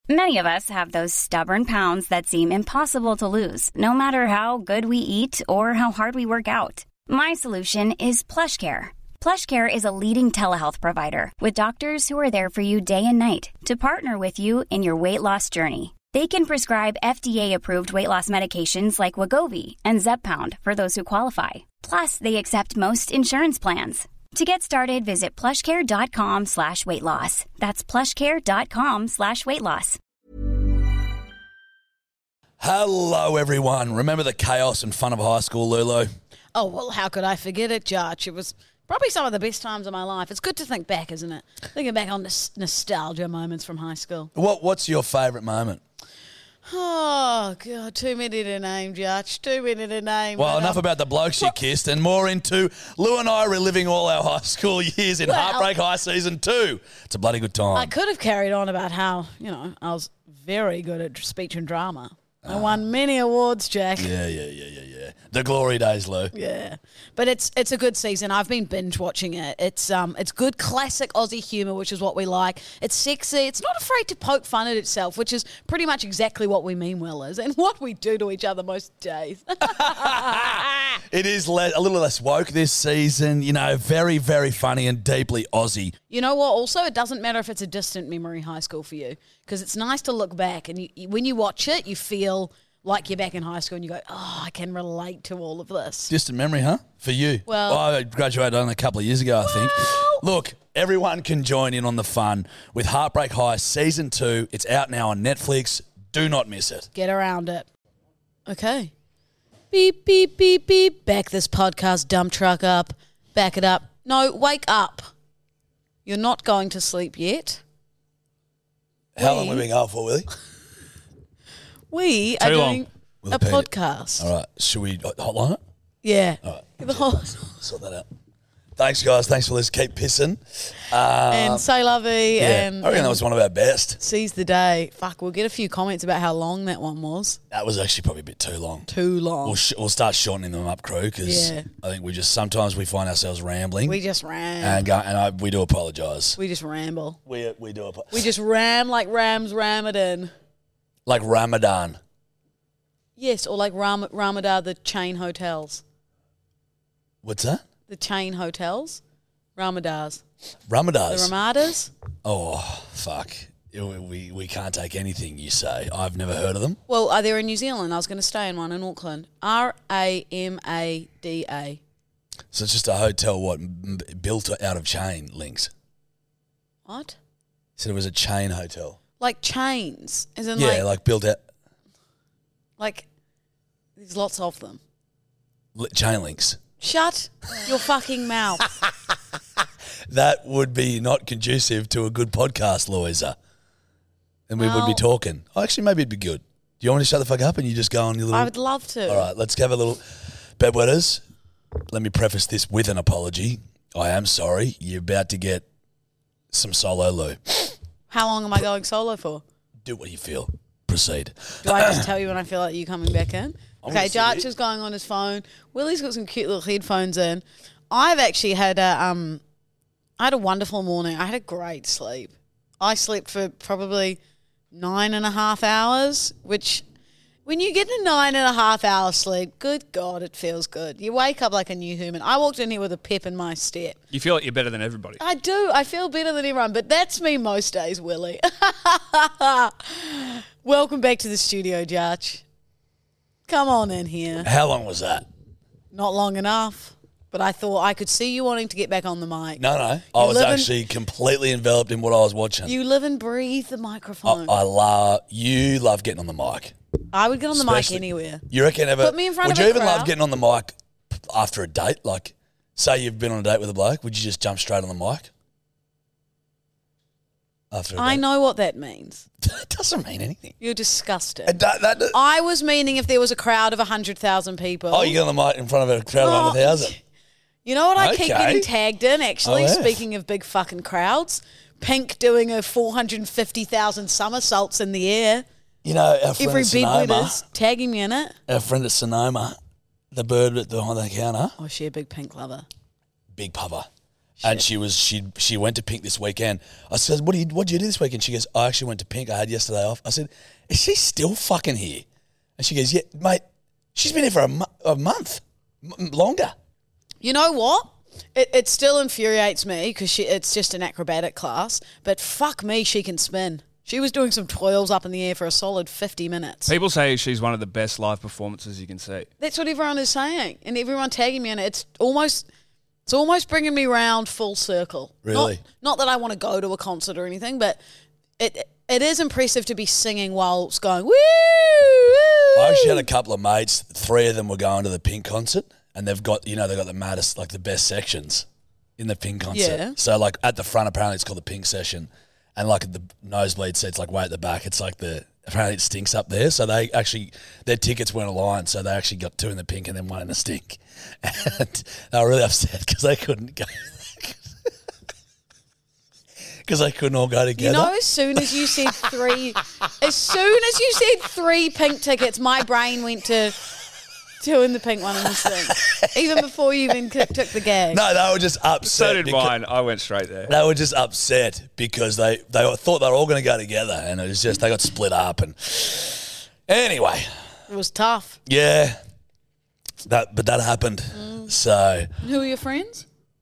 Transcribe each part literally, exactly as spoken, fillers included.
Many of us have those stubborn pounds that seem impossible to lose, no matter how good we eat or how hard we work out. My solution is PlushCare. PlushCare is a leading telehealth provider with doctors who are there for you day and night to partner with you in your weight loss journey. They can prescribe F D A-approved weight loss medications like Wegovy and Zepbound for those who qualify. Plus, they accept most insurance plans. To get started, visit plushcare.com slash weight loss. That's plushcare.com slash weight loss. Hello, everyone. Remember the chaos and fun of high school, Lulu? Oh, well, how could I forget it, Jarch? It was probably some of the best times of my life. It's good to think back, isn't it? Thinking back on this nostalgia moments from high school. What What's your favourite moment? Oh, God, too many to name, Jarch. Too many to name. Well, but, enough um, about the blokes you kissed and more into Lou and I reliving all our high school years in Well- Heartbreak High Season two. It's a bloody good time. I could have carried on about how, you know, I was very good at speech and drama. I won many awards, Jack. Yeah, yeah, yeah, yeah, yeah. The glory days, Lou. Yeah, but it's it's a good season. I've been binge watching it. It's um it's good classic Aussie humour, which is what we like. It's sexy. It's not afraid to poke fun at itself, which is pretty much exactly what we mean well is and what we do to each other most days. It is le- a little less woke this season. You know, very, very funny and deeply Aussie. You know what? Also, it doesn't matter if it's a distant memory high school for you because it's nice to look back and you, you, when you watch it, you feel like you're back in high school and you go, oh, I can relate to all of this. Distant memory, huh? For you? Well- I graduated only a couple of years ago, I think. Look, everyone can join in on the fun with Heartbreak High Season two. It's out now on Netflix. Do not miss it. Get around it. Okay. Beep, beep, beep, beep. Back this podcast dump truck up. Back it up. No, wake up. You're not going to sleep yet. How We- long have we been going for, Willie? We are Too long. doing We'll a repeat it. podcast. All right. Should we hotline it? Yeah. All right. The whole- Sort that out. Thanks, guys. Thanks for listening. Keep pissing. Uh, and say lovey yeah, and, I reckon and that was one of our best. seize the day. Fuck, we'll get a few comments about how long that one was. That was actually probably a bit too long. Too long. We'll, sh- we'll start shortening them up, crew, because Yeah. I think we just sometimes we find ourselves rambling. We just ram. and go, and I, we do apologise. we just ramble. We we do apo- We just ram like Rams Ramadan. like Ramadan. Yes, or like Ram- Ramadan, the chain hotels. What's that? The chain hotels. Ramadars. Ramadas. The Ramadas? oh fuck! We we can't take anything you say. I've never heard of them. Well, are there in New Zealand? I was going to stay in one in Auckland. R A M A D A. So it's just a hotel what m- built out of chain links. What? Said it was a chain hotel. Like chains. As in Yeah, like, like built out like, there's lots of them. li- chain links. Shut your fucking mouth. That would be not conducive to a good podcast, Louisa. And we would be Well- talking. Oh, actually, maybe it'd be good. Do you want me to shut the fuck up and you just go on your little... I would love to. All right, let's have a little... Bedwetters, let me preface this with an apology. I am sorry. You're about to get some solo Lou. How long am I going solo for? Do what you feel. Proceed. Do I just tell you when I feel like you coming back in? I'm Okay, gonna sit Jarch here. is going on his phone. Willie's got some cute little headphones in. I've actually had a um, I had a wonderful morning. I had a great sleep. I slept for probably nine and a half hours, which when you get a nine and a half hour sleep, good God, it feels good. You wake up like a new human. I walked in here with a pep in my step. You feel like you're better than everybody. I do. I feel better than everyone, but that's me most days, Willie. Welcome back to the studio, Jarch. Come on in here. How long was that? Not long enough, but I thought I could see you wanting to get back on the mic. No, no. I was live in- actually completely enveloped in what I was watching. You live and breathe the I, microphone. I love... You love getting on the mic. I would get on the mic Especially- anywhere. You reckon ever... Put me in front would of you a even love crowd. getting on the mic after a date? Like, say you've been on a date with a bloke, would you just jump straight on the mic? After a I date? know what that means. That doesn't mean anything. You're disgusting. It do- that, that, I was meaning if there was a crowd of one hundred thousand people. oh, you get on the mic in front of a crowd of Oh, one hundred thousand. You know what I keep Okay. getting tagged in, actually, Oh, yeah. speaking of big fucking crowds? Pink doing a four hundred fifty thousand somersaults in the air. You know, our friend Every at Sonoma, bedwetter's tagging me in it. our friend at Sonoma, the bird at behind the counter, Oh, she a big pink lover. big puffer. And she was she she went to Pink this weekend. I said, "What do you what did you do this weekend?" She goes, "I actually went to Pink. I had yesterday off." I said, "Is she still fucking here?" And she goes, "Yeah, mate. She's been here for a, mo- a month, M- longer." You know what? It it still infuriates me because she it's just an acrobatic class. But fuck me, she can spin. She was doing some twirls up in the air for a solid fifty minutes. People say she's one of the best live performances you can see. That's what everyone is saying, and everyone tagging me in it. It's almost. It's almost bringing me round full circle. Really? Not, not that I want to go to a concert or anything, but it it is impressive to be singing whilst going, woo, woo. I actually had a couple of mates. Three of them were going to the Pink concert, and they've got, you know, they've got the maddest, like the best sections in the Pink concert. Yeah. So, like, at the front, apparently it's called the Pink session. And, like, at the nosebleed seats, like, way at the back, it's like the, apparently it stinks up there. So they actually, their tickets weren't aligned. So they actually got two in the Pink and then one in the stink. And they were really upset because they couldn't go. Because they couldn't all go together. You know, as soon as you said three, as soon as you said three Pink tickets, my brain went to two in the Pink, one in the stink. Even before you even took the gag. No, they were just upset. So did because- mine. I went straight there. They were just upset because they, they thought they were all going to go together, and it was just they got split up. And anyway, It was tough. yeah, that but that happened. Mm. So, Who are your friends?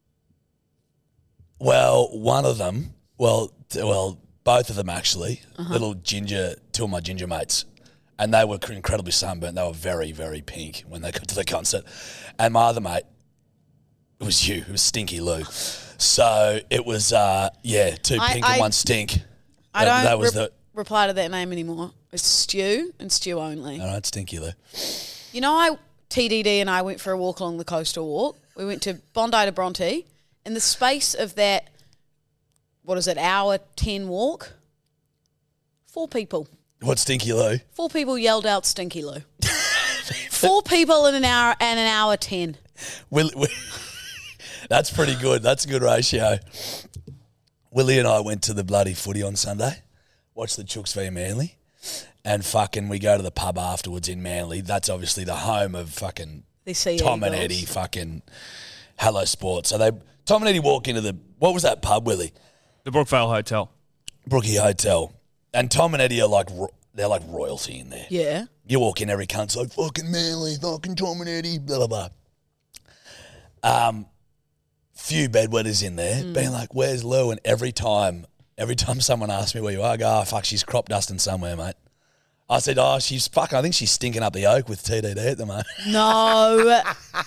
well, one of them, well, t- well, both of them actually, Uh-huh. little ginger, two of my ginger mates, and they were incredibly sunburnt. They were very, very pink when they got to the concert. And my other mate, it was you, it was Stinky Lou. So it was, uh, yeah, two I- pink I- and one stink. I That- don't That was rep- the. reply to that name anymore. It's Stew and Stew only. All right, Stinky Lou. You know, I T D D and I went for a walk along the coastal walk. We went to Bondi to Bronte. In the space of that, what is it, hour ten walk, four people. What, Stinky Lou? Four people yelled out Stinky Lou. Four people in an hour and an hour ten. Will, Will, that's pretty good. That's a good ratio. Willie and I went to the bloody footy on Sunday, watched the Chooks v Manly, and fucking we go to the pub afterwards in Manly. That's obviously the home of fucking The Sea Tom and Eagles. Eddie fucking Hello Sport. So they Tom and Eddie walk into the, what was that pub, Willie? The Brookvale Hotel. Brookie Hotel. And Tom and Eddie are like, ro- they're like royalty in there. Yeah. You walk in, every cunt's like, fucking Manly, fucking Tom and Eddie, blah, blah, blah. Um, few bedwetters in there being like, where's Lou? And every time, every time someone asks me where you are, I go, oh, fuck, she's crop dusting somewhere, mate. I said, oh, she's fucking, I think she's stinking up the oak with T D D at the moment. No.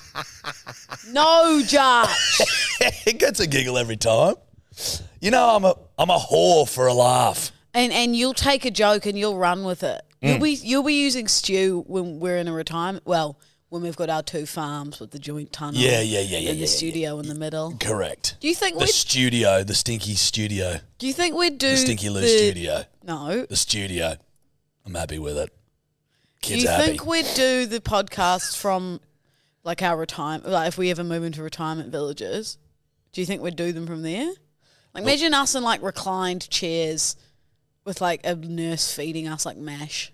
No, Josh. It gets a giggle every time. You know, I'm a, I'm a whore for a laugh. And and you'll take a joke and you'll run with it. Mm. You'll be you'll be using Stew when we're in a retirement. Well, when we've got our two farms with the joint tunnel. Yeah, yeah, yeah, yeah, And yeah, the yeah, studio in the middle. Correct. Do you think The we'd studio, the stinky studio, Do you think we'd do the Stinky Lou the- studio, No. the studio. I'm happy with it. Do Kids you happy. think we'd do the podcast from like our retirement? Like if we ever move into retirement villages, do you think we'd do them from there? Like imagine us in like reclined chairs with like a nurse feeding us like mash.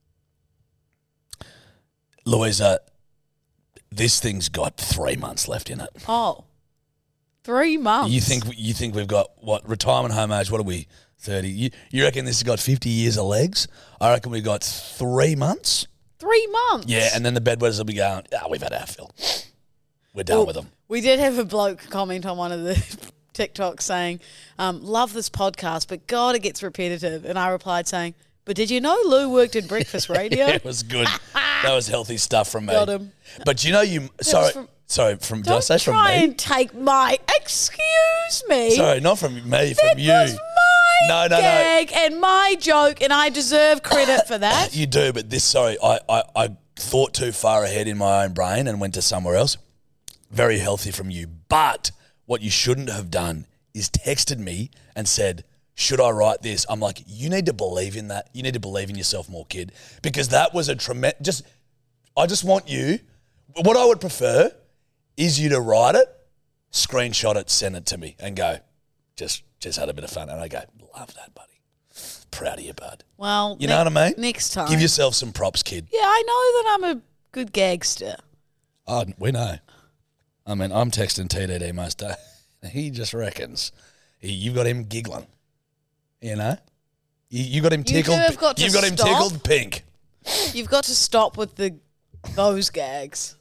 Louisa, this thing's got three months left in it. Oh, three months. You think you think we've got what retirement home age? What are we? Thirty. You, you reckon this has got fifty years of legs? I reckon we've got three months. Three months. Yeah, and then the bedwetters will be going. Ah, we've had our fill. We're done Well, with them. We did have a bloke comment on one of the TikToks saying, um, love this podcast, but God, it gets repetitive. And I replied saying, but did you know Lou worked in breakfast radio? It was good. That was healthy stuff from me. Got him. But you know you. Sorry, from- sorry. From did I Don't say from try me? and take my, excuse me. Sorry, not from me. That From you. was my No, no, no. gag and my joke, and I deserve credit for that. You do, but this. Sorry, I, I I thought too far ahead in my own brain and went to somewhere else. Very healthy from you. But what you shouldn't have done is texted me and said, should I write this? I'm like, you need to believe in that. You need to believe in yourself more, kid. Because that was a tremendous, just, I just want you, what I would prefer is you to write it, screenshot it, send it to me and go, just just had a bit of fun. And I go, love that, buddy. Proud of you, bud. Well, You ne- know what I mean? Next time. Give yourself some props, kid. Yeah, I know that I'm a good gagster. Oh, we know. I mean, I'm texting T D D most days. he just reckons he, you've got him giggling. You know? You, you got him two tickled. have got to you've got him stop. tickled pink. You've got to stop with the those gags.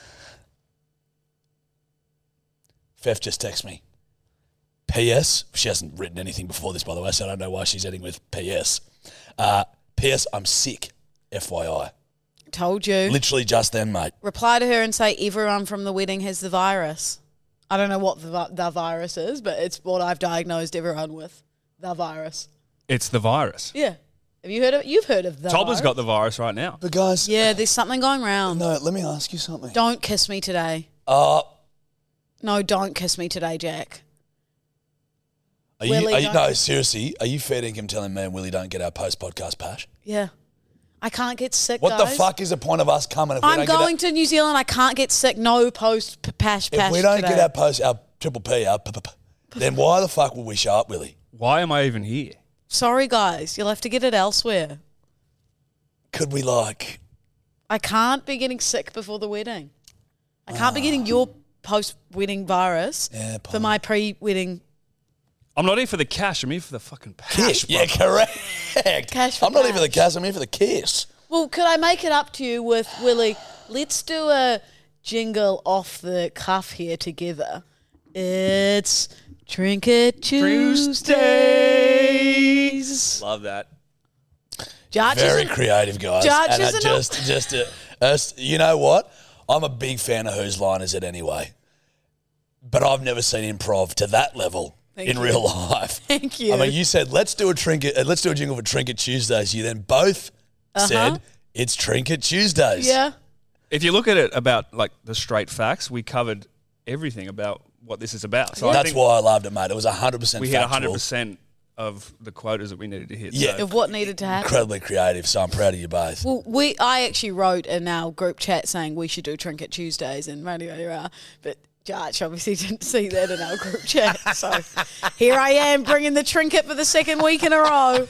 Fef just texted me. P S. She hasn't written anything before this, by the way, so I don't know why she's ending with P S. Uh, P S. I'm sick, F Y I. Told you. Literally just then, mate. Reply to her and say everyone from the wedding has the virus. I don't know what the, vi- the virus is, but it's what I've diagnosed everyone with. The virus. It's the virus. Yeah. Have you heard of it? You've heard of the Tolba's virus. got the virus right now. But guys, Yeah, there's something going round. no, let me ask you something. Don't kiss me today. Uh, No, don't kiss me today, Jack. are you, Willie, are you, don't no, you- seriously, are you fair dinkum telling me and Willie don't get our post-podcast pash? Yeah. I can't get sick, What guys. the fuck is the point of us coming if we I'm don't going get to New Zealand. I can't get sick. No post p- pash our, pash If we don't today. get our post, our triple P, our p- p- p- then why the fuck would we show up, Willie? Why am I even here? Sorry, guys. You'll have to get it elsewhere. Could we like... I can't be getting sick before the wedding. I can't be getting your post-wedding virus Yeah, for Paul. my pre-wedding. I'm not here for the cash. I'm here for the fucking pash. Yeah, correct. Cash for I'm not here for the cash. cash, I'm here for the kiss. Well, could I make it up to you with Willie? Let's do a jingle off the cuff here together. It's Trinket Tuesdays. Love that. Judge Very isn't- creative, guys. Judge and I isn't a- just, just, uh, us- you know what? I'm a big fan of Whose Line Is It Anyway? But I've never seen improv to that level Thank in you. real life. Thank you. I mean, you said let's do a trinket, uh, let's do a jingle for Trinket Tuesdays. You then both said it's Trinket Tuesdays. Yeah. If you look at it about like the straight facts, we covered everything about what this is about. So I That's think why I loved it, mate. It was one hundred percent we hit factual. one hundred percent of the quotas that we needed to hit. Yeah. So Of what needed to happen. Incredibly creative, so I'm proud of you both. Well, we I actually wrote in our group chat saying we should do Trinket Tuesdays and radio, radio, but Judge obviously didn't see that in our group chat. So here I am bringing the trinket for the second week in a row. I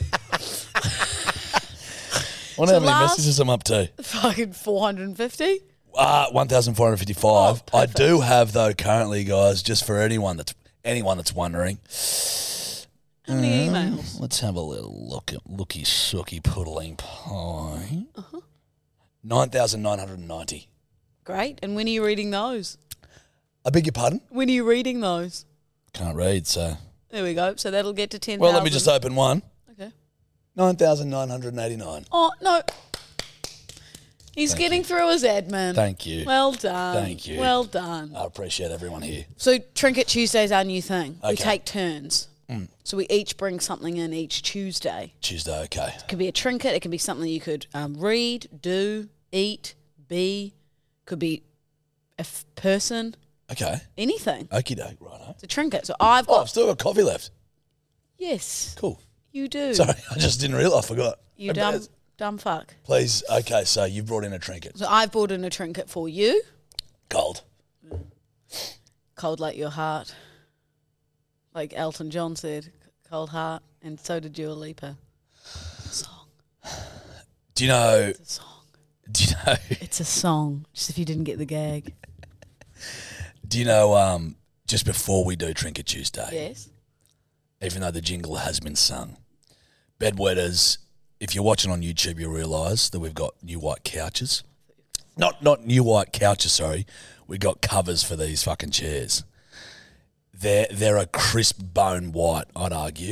wonder So how many last- messages I'm up to. Fucking four hundred fifty. Uh, one thousand four hundred fifty-five. Oh, I perfect. do have, though, currently, guys, just for anyone that's anyone that's wondering. How many emails? Let's have a little look at looky sooky puddling pie. Uh-huh. nine thousand nine hundred ninety. Great. And when are you reading those? I beg your pardon? When are you reading those? Can't read, so. There we go. So that'll get to ten thousand. Well, let me just open one. Okay. nine thousand nine hundred eighty-nine. Oh, no. He's getting through his admin. Thank you. Well done. Thank you. Well done. I appreciate everyone here. So Trinket Tuesday's our new thing. We Okay. take turns. So we each bring something in each Tuesday. Tuesday, okay. It could be a trinket. It can be something you could um, read, do, eat, be. Could be a f- person. Okay. Anything. Okie doke, righto. It's a trinket. So I've Oh, got. I've still got coffee left. Yes, Cool. you do. Sorry, I just didn't realise. I forgot. You Hey, dumb, Baz, dumb fuck. Please, okay, so you brought in a trinket. So I've brought in a trinket for you. Cold. Cold like your heart. Like Elton John said, cold heart. And so did Dua Lipa. Song. Do you know, It's a song. do you know, It's a song. Just if you didn't get the gag. do you know, um, just before we do Trinket Tuesday, Yes. even though the jingle has been sung, bedwetters, if you're watching on YouTube, you'll realise that we've got new white couches. Not not new white couches, sorry. We got covers for these fucking chairs. They're they're a crisp bone white, I'd argue.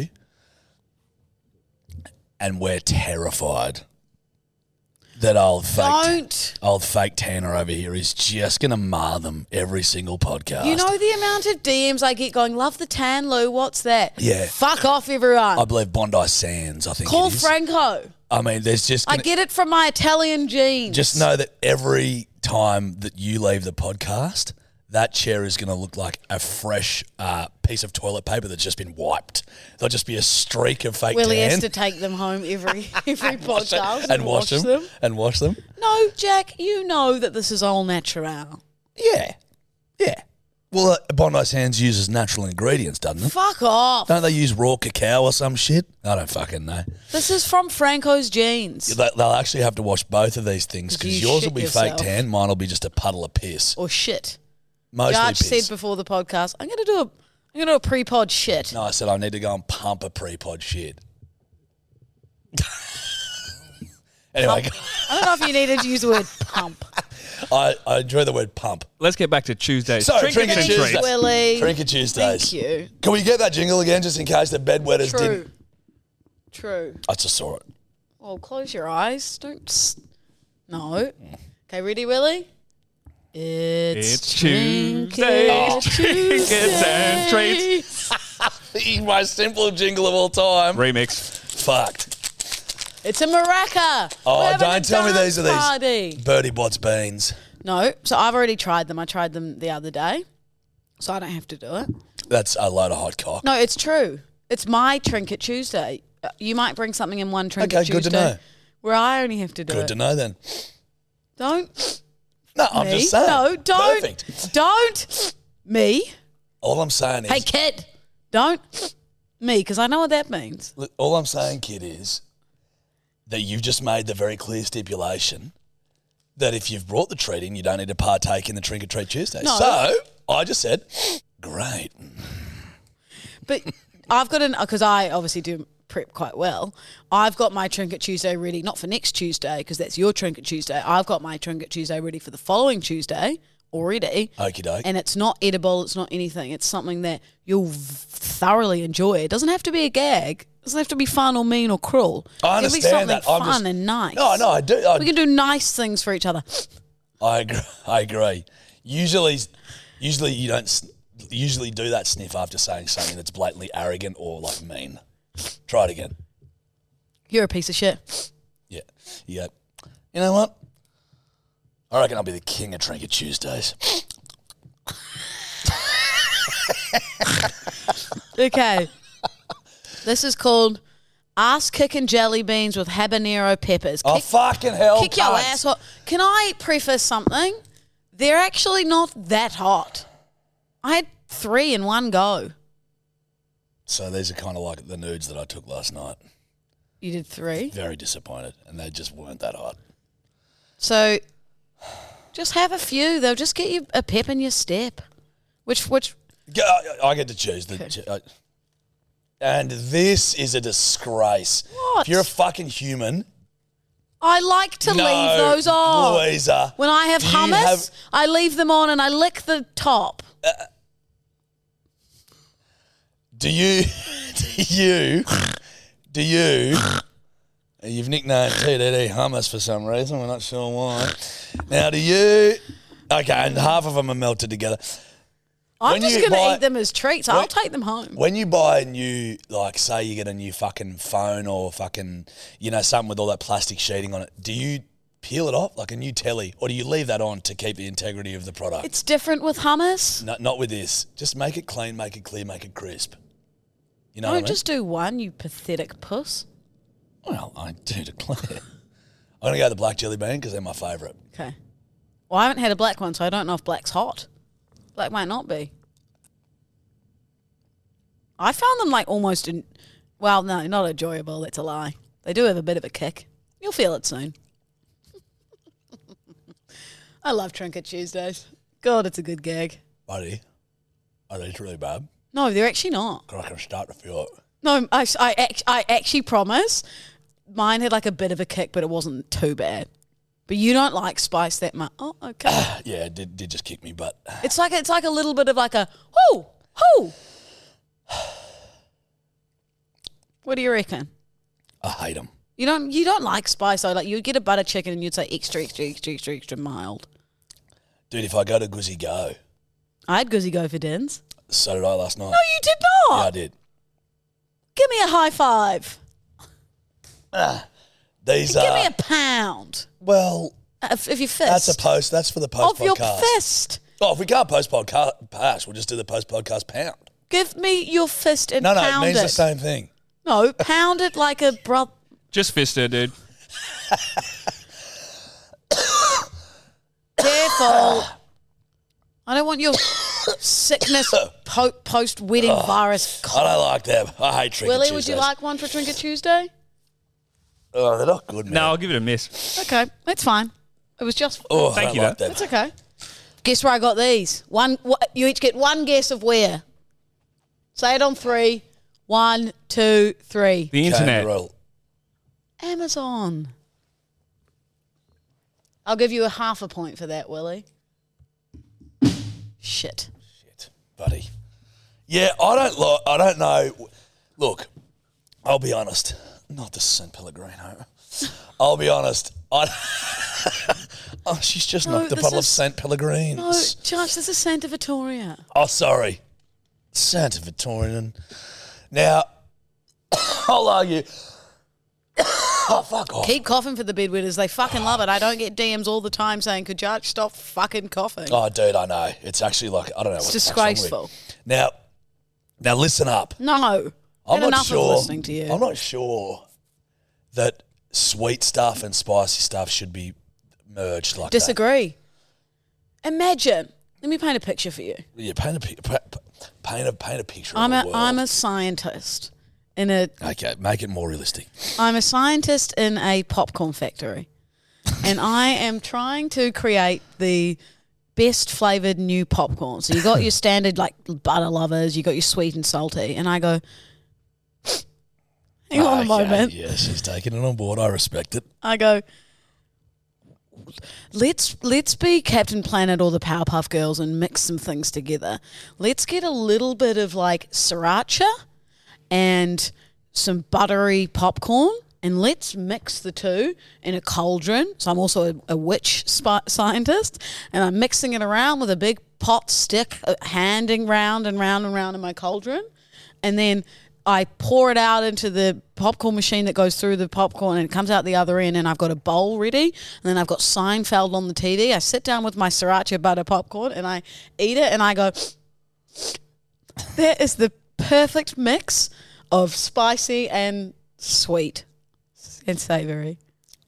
And we're terrified that old fake Don't. old fake Tanner over here is just gonna mar them every single podcast. You know the amount of D Ms I get going, love the tan, Lou, what's that? Yeah. Fuck off, everyone. I believe Bondi Sands, I think Call it is. Franco. I mean, there's just I gonna, get it from my Italian genes. just know that every time that you leave the podcast, that chair is going to look like a fresh uh, piece of toilet paper that's just been wiped. There'll just be a streak of fake Willie tan. has to take them home every every podcast and, and wash, them, and wash them. No, Jack, you know that this is all natural. Yeah, yeah. Well, uh, Bondi Sands uses natural ingredients, doesn't it? Fuck off. Don't they use raw cacao or some shit? I don't fucking know. This is from Franco's genes. They- They'll actually have to wash both of these things because You yours shit will be yourself. fake tan, mine will be just a puddle of piss. Or shit. Mostly Judge piss. said before the podcast, I'm going to do a, I'm I'm going to do a pre-pod shit. No, I said I need to go and pump a pre-pod shit. Anyway, Pump. I don't know if you needed to use the word pump. I, I enjoy the word pump. Let's get back to Tuesdays. Sorry, Trinkets Trinket and Tuesday. treats. Willie. Trinket Tuesdays. Thank you. Can we get that jingle again just in case the bedwetters True. didn't? True. I just saw it. Well, close your eyes. Don't. S- no. Okay, ready, Willie? It's, It's Trinket Tuesday. Tuesday. Trinkets and treats. The most simple jingle of all time. Remix. Fucked. It's a maraca. Oh, We're having don't a tell me dance these are these party. Birdie Bots beans. No, so I've already tried them. I tried them the other day, so I don't have to do it. That's a load of hot cock. No, it's true. It's my Trinket Tuesday. Uh, You might bring something in one Trinket Okay, Tuesday. good to know. Where I only have to do Good it. to know then. Don't. No, I'm me. just saying. No, don't. Perfect. Don't. Me. All I'm saying is, Hey, kid. Don't. Me, because I know what that means. look, all I'm saying, kid, is that you've just made the very clear stipulation that if you've brought the treat in, you don't need to partake in the Trinket Treat Tuesday. No. So I just said, great. But I've got an, because I obviously do prep quite well. I've got my Trinket Tuesday ready, not for next Tuesday, because that's your Trinket Tuesday. I've got my Trinket Tuesday ready for the following Tuesday already. Okie doke. And it's not edible, it's not anything. It's something that you'll v- thoroughly enjoy. It doesn't have to be a gag. It doesn't have to be fun or mean or cruel. I It can be understand something that. I'm fun just- and nice. No, no, I do. I, We can do nice things for each other. I agree. I agree. Usually, usually you don't. s- Usually do that sniff after saying something that's blatantly arrogant or like mean. Try it again. You're a piece of shit. Yeah. Yeah. You know what? I reckon I'll be the king of Trinket Tuesdays. Okay. This is called Ass Kicking Jelly Beans with Habanero Peppers. Oh, Kick, fucking hell. kick your cunts. ass hot. Can I preface something? They're actually not that hot. I had three in one go. So these are kind of like the nudes that I took last night. You did three? Very disappointed, and they just weren't that hot. So just have a few. They'll just get you a pep in your step. Which, which, Yeah, I, I get to choose the. ch- I- and this is a disgrace. What? If you're a fucking human, I like to no, leave those on. Louisa. When I have do you hummus, have- I leave them on and I lick the top. Do you, do you, do you, you've nicknamed T D D hummus for some reason, we're not sure why. Now, do you, okay, and half of them are melted together. I'm When just you going to buy- eat them as treats. I'll take them home. When you buy a new, like, say you get a new fucking phone or fucking, you know, something with all that plastic sheeting on it, do you peel it off, like a new telly, or do you leave that on to keep the integrity of the product? It's different with hummus. No, not with this. Just make it clean, make it clear, make it crisp. You know Don't what I mean? just do one, you pathetic puss. Well, I do declare. I'm going to go the black jelly bean because they're my favourite. Okay. Well, I haven't had a black one, so I don't know if black's hot. Black might not be. I found them like almost, in, well, no, not enjoyable. That's a lie. They do have a bit of a kick. You'll feel it soon. I love Trinket Tuesdays. God, it's a good gag. Buddy, are these really bad? No, they're actually not. I can start to feel it. No, I, I, act- I actually promise mine had like a bit of a kick, but it wasn't too bad. But you don't like spice that much. Oh, okay. Yeah, it did, did just kick me, but It's like it's like a little bit of like a whoo whoo. What do you reckon? I hate them. You don't you don't like spice though. Like you'd get a butter chicken and you'd say extra extra extra extra extra mild. Dude, if I go to Guzzy Go, I had Guzzy Go for dins. so did I last night. No, you did not. Yeah, I did. Give me a high five. These Give are, me a pound. well, Uh, If, if your fist. that's a post. That's for the post of your podcast. fist. Oh, if we can't post podcast, pass, we'll just do the post podcast pound. Give me your fist and No, no, pound it means it. the same thing. No, pound it like a brother. Just fist her, dude. Careful. I don't want your sickness po- post wedding virus. I don't like them. I hate Trinket Willie, would you Tuesdays. like one for Trinket Tuesday? Oh, they're not good, man. No, I'll give it a miss. Okay, that's fine. It was just. Oh, Thank I don't you, like though. them. It's okay. Guess where I got these? One. wh- You each get one guess of where. Say it on three. One, two, three. The internet. Kangaroo. Amazon. I'll give you a half a point for that, Willie. Shit. Shit, buddy. Yeah, I don't like. I don't know. Look, I'll be honest. Not the San Pellegrino. I'll be honest. I. oh, she's just No, knocked a this bottle of is- Saint Pellegrins. No, Josh, this is Santa Vittoria. Oh, sorry. Santa Victorian. Now, I'll argue. Oh, fuck off. Keep coughing for the bedwetters. They fucking love it. I don't get D Ms all the time saying, could Josh stop fucking coughing? Oh, dude, I know. It's actually like, I don't know. It's what the fuck's wrong with disgraceful. me. Now, now listen up. No. I'm Had not enough sure. of listening to you. I'm not sure that sweet stuff and spicy stuff should be merged like that. Disagree. Imagine. Let me paint a picture for you. Yeah, paint a, pi- pa- pa- paint a, paint a picture I'm of a the world. I'm a scientist in a Okay, make it more realistic. I'm a scientist in a popcorn factory. And I am trying to create the best flavored new popcorn. So you got your standard like butter lovers, you got your sweet and salty, and I go hang on a Okay, moment. Yeah, she's taking it on board. I respect it. I go, let's let's be Captain Planet or the Powerpuff Girls and mix some things together. Let's get a little bit of like sriracha and some buttery popcorn, and let's mix the two in a cauldron. So I'm also a, a witch spi- scientist, and I'm mixing it around with a big pot stick, uh, handing round and round and round in my cauldron, and then I pour it out into the popcorn machine that goes through the popcorn and it comes out the other end, and I've got a bowl ready, and then I've got Seinfeld on the T V. I sit down with my sriracha butter popcorn and I eat it, and I go, that is the perfect mix of spicy and sweet and savoury.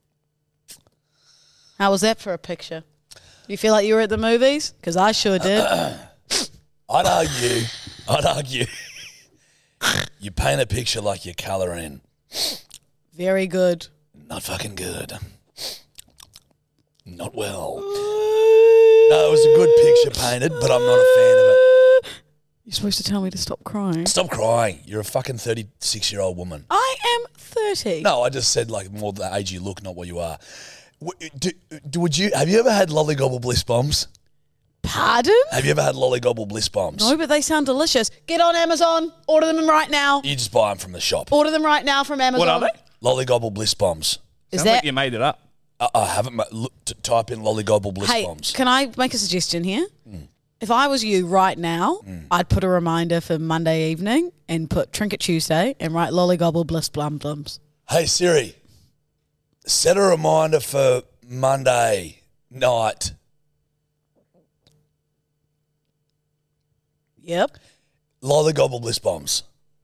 How was that for a picture? You feel like you were at the movies? Because I sure did. I'd argue, I'd argue, you paint a picture like you're colouring. Very good. Not fucking good. Not well. No, it was a good picture painted, but I'm not a fan of it. You're supposed to tell me to stop crying. Stop crying. You're a fucking thirty-six-year-old woman. I am thirty. No, I just said like more the age you look, not what you are. W- Do, do, would you have you ever had lollygobble bliss bombs? Pardon? Have you ever had lollygobble bliss bombs? No, but they sound delicious. Get on Amazon. Order them right now. You just buy them from the shop. Order them right now from Amazon. What are they? Lollygobble bliss bombs. Is Sounds that? like you made it up. I, I haven't. Ma- look, t- type in lollygobble bliss Hey, bombs. can I make a suggestion here? If I was you right now, I'd put a reminder for Monday evening and put Trinket Tuesday and write Lollygobble Bliss Blum Blums. Hey Siri, set a reminder for Monday night. Yep. Lollygobble bliss bombs.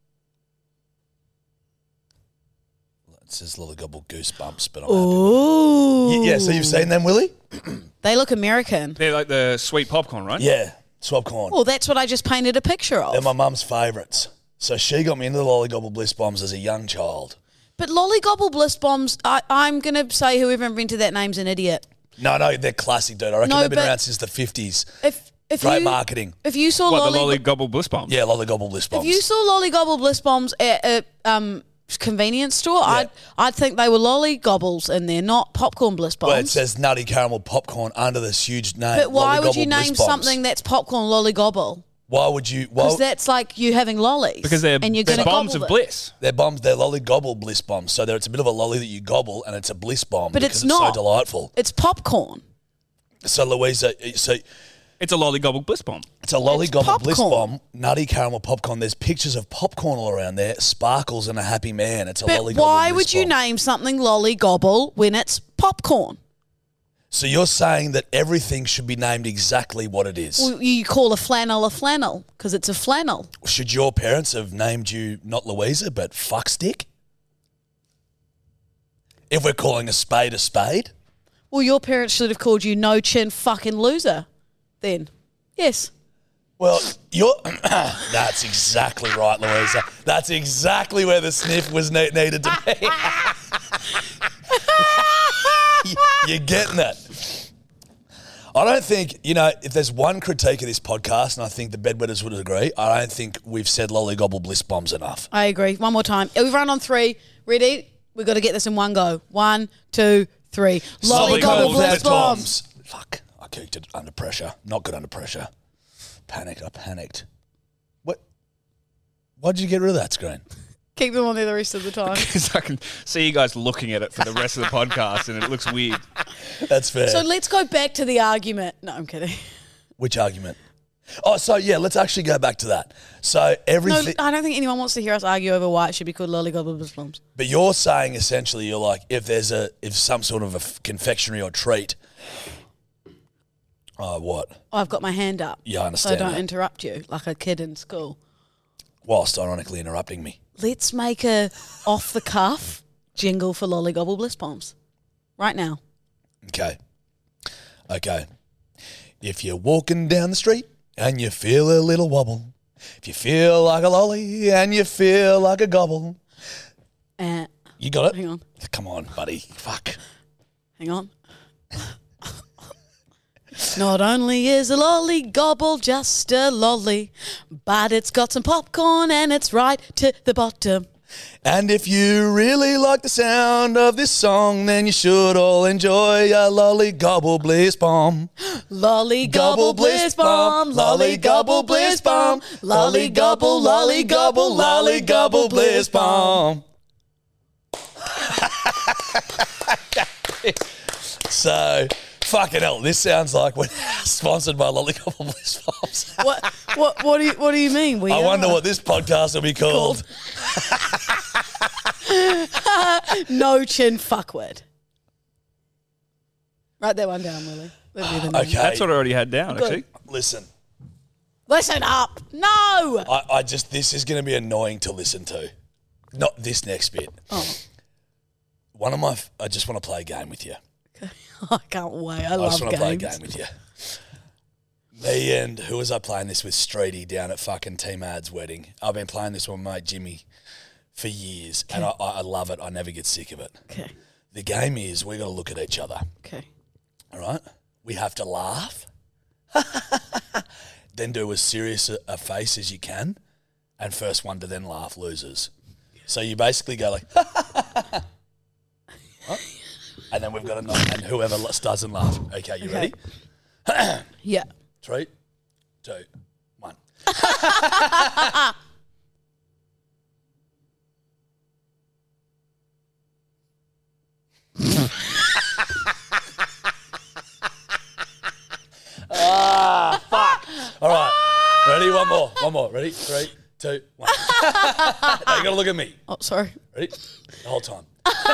It says lollygobble goosebumps, but I'm happy. Ooh. Y- Yeah, so you've seen them, Willie? They look American. They're like the sweet popcorn, right? Yeah, swap corn. Well, that's what I just painted a picture They're of. my mum's favourites. So she got me into the lollygobble bliss bombs as a young child. But Lollygobble Bliss Bombs, I, I'm going to say whoever invented that name's an idiot. No, no, they're classic, dude. I reckon No, they've been but- around since the fifties. If if Great you, marketing. If you saw What, Lolly, the lolly gobble bliss bombs? Yeah, lollygobble bliss bombs. if you saw Lollygobble Bliss Bombs at a um, convenience store, I'd I'd think they were Lollygobbles and they're not popcorn bliss bombs. Well, it says nutty caramel popcorn under this huge name. but why would you Lollygobble name Bliss Bombs. something that's popcorn Lollygobble? Why would you? Because Well, that's like you having lollies. Because they're, and you're they're gonna bombs gobble of them. bliss. they're bombs. They're lollygobble bliss bombs. So there, it's a bit of a lolly that you gobble, and it's a bliss bomb. But because it's not. so delightful. It's popcorn. So Louisa, so It's a lolly gobble bliss bomb. it's a lollygobble bliss popcorn. bomb, nutty caramel popcorn. There's pictures of popcorn all around there, sparkles and a happy man. It's a But lollygobble why bliss would you bomb. name something Lollygobble when it's popcorn? So you're saying that everything should be named exactly what it is? Well, you call a flannel a flannel because it's a flannel. Should your parents have named you not Louisa but Fuckstick? If we're calling a spade a spade? Well, your parents should have called you no chin fucking loser then. Yes. Well, you're. That's exactly right, Louisa. That's exactly where the sniff was ne- needed to be. You're getting it. I don't think, you know, if there's one critique of this podcast, and I think the bedwetters would agree, I don't think we've said lollygobble bliss bombs enough. I agree. One more time. We've run on three. Ready? We've got to get this in one go. One, two, three. Lollygobble Lollygobble bliss bliss bombs. Fuck. I cooked it under pressure. Not good under pressure. Panicked. I panicked. What? Why did you get rid of that screen? Keep them on there the rest of the time. Because I can see you guys looking at it for the rest of the podcast and it looks weird. That's fair. So let's go back to the argument. No, I'm kidding. Which argument? Oh, so yeah, let's actually go back to that. So No, everything. I don't think anyone wants to hear us argue over why it should be called lollygobble bliss bombs. But you're saying essentially, you're like, if there's a, if some sort of a f- confectionery or treat. Oh, what? I've got my hand up. Yeah, I So I understand don't that. interrupt you like a kid in school. Whilst ironically interrupting me. Let's make a off the cuff jingle for lollygobble bliss bombs right now. Okay. Okay. If you're walking down the street and you feel a little wobble, if you feel like a lolly and you feel like a gobble, Uh, you got it? hang on, Come on, buddy. Fuck. hang on. Not only is a lollygobble just a lolly, but it's got some popcorn and it's right to the bottom. And if you really like the sound of this song, then you should all enjoy a lolly gobble bliss bomb. Lollygobble bliss bomb, lollygobble bliss bomb, lollygobble, lollygobble, lollygobble bliss bomb. So, fucking hell, this sounds like we're sponsored by Lollygobble Bliss Bombs. What? What? What do you? What do you mean? We I are. wonder what this podcast will be called. No chin fuckword. Write that one down, Willie. That'd be the name. Okay. That's what I already had down, Good. actually. Listen, Listen up. No. I, I just, this is going to be annoying to listen to. Not this next bit. Oh. One of my, f- I just want to play a game with you. I can't wait. I, I love just want to play a games. game with you. Me and, who was I playing this with? Streety down at fucking Team Ad's wedding. I've been playing this with my mate Jimmy for years, and I, I love it. I never get sick of it. Okay. The game is, we got to look at each other. Okay. All right? We have to laugh, then do as serious a, a face as you can, and first one to then laugh loses. So you basically go like, Right? And then we've got to knock, and whoever l- doesn't laugh. Okay, you Okay. ready? Yeah. Three, two, one. Ah, fuck. All right. Ready? One more. One more. Ready? Three, two, one. Now you got to look at me. Oh, sorry. Ready? The whole time.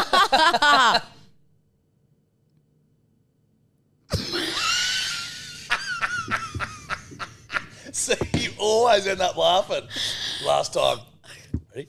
See, you always end up laughing. Last time. Ready?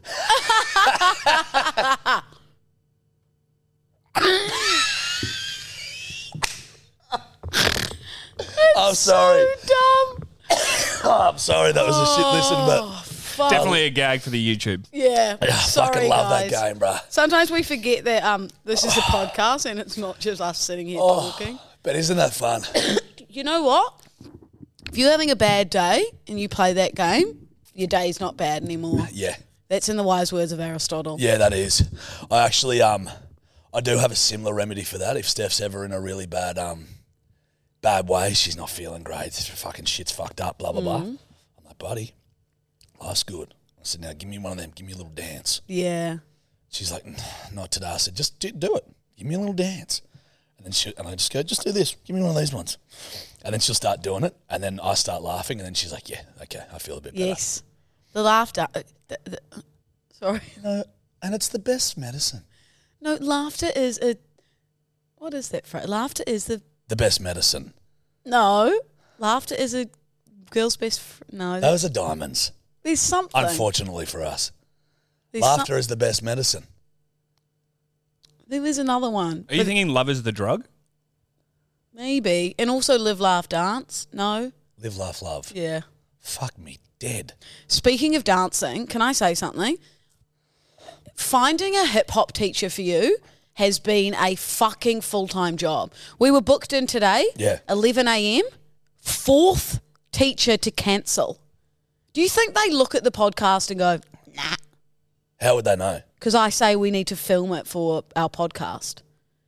I'm sorry. Dumb. Oh, I'm sorry. That was a shit listen, but Fuck. Definitely a gag for the YouTube. Yeah. I Sorry, fucking love guys. that game, bruh. Sometimes we forget that um this is a podcast and it's not just us sitting here Oh. talking. But isn't that fun? You know what? If you're having a bad day and you play that game, your day's not bad anymore. Yeah. That's in the wise words of Aristotle. Yeah, that is. I actually, um, I do have a similar remedy for that. If Steph's ever in a really bad, um, bad way, she's not feeling great, fucking shit's fucked up, blah, blah, blah. I'm like, buddy, life's good. I said, now give me one of them. Give me a little dance. Yeah. She's like, not today. I said, just do, do it. Give me a little dance. And then she, and I just go, just do this. Give me one of these ones. And then she'll start doing it. And then I start laughing. And then she's like, yeah, okay, I feel a bit better. Yes. The laughter. uh, The, the, sorry. No, and it's the best medicine. No, laughter is a. What is that phrase? Laughter is the. The best medicine. No. Laughter is a girl's best. Fr- no. Those are diamonds, There's something. unfortunately for us. There's Laughter some- is the best medicine. there was another one. Are you but thinking love is the drug? Maybe. And also live, laugh, dance. No. Live, laugh, love. Yeah. Fuck me dead. Speaking of dancing, can I say something? Finding a hip hop teacher for you has been a fucking full-time job. We were booked in today, Yeah. eleven a.m., fourth teacher to cancel. Do you think they look at the podcast and go, nah? How would they know? Because I say we need to film it for our podcast.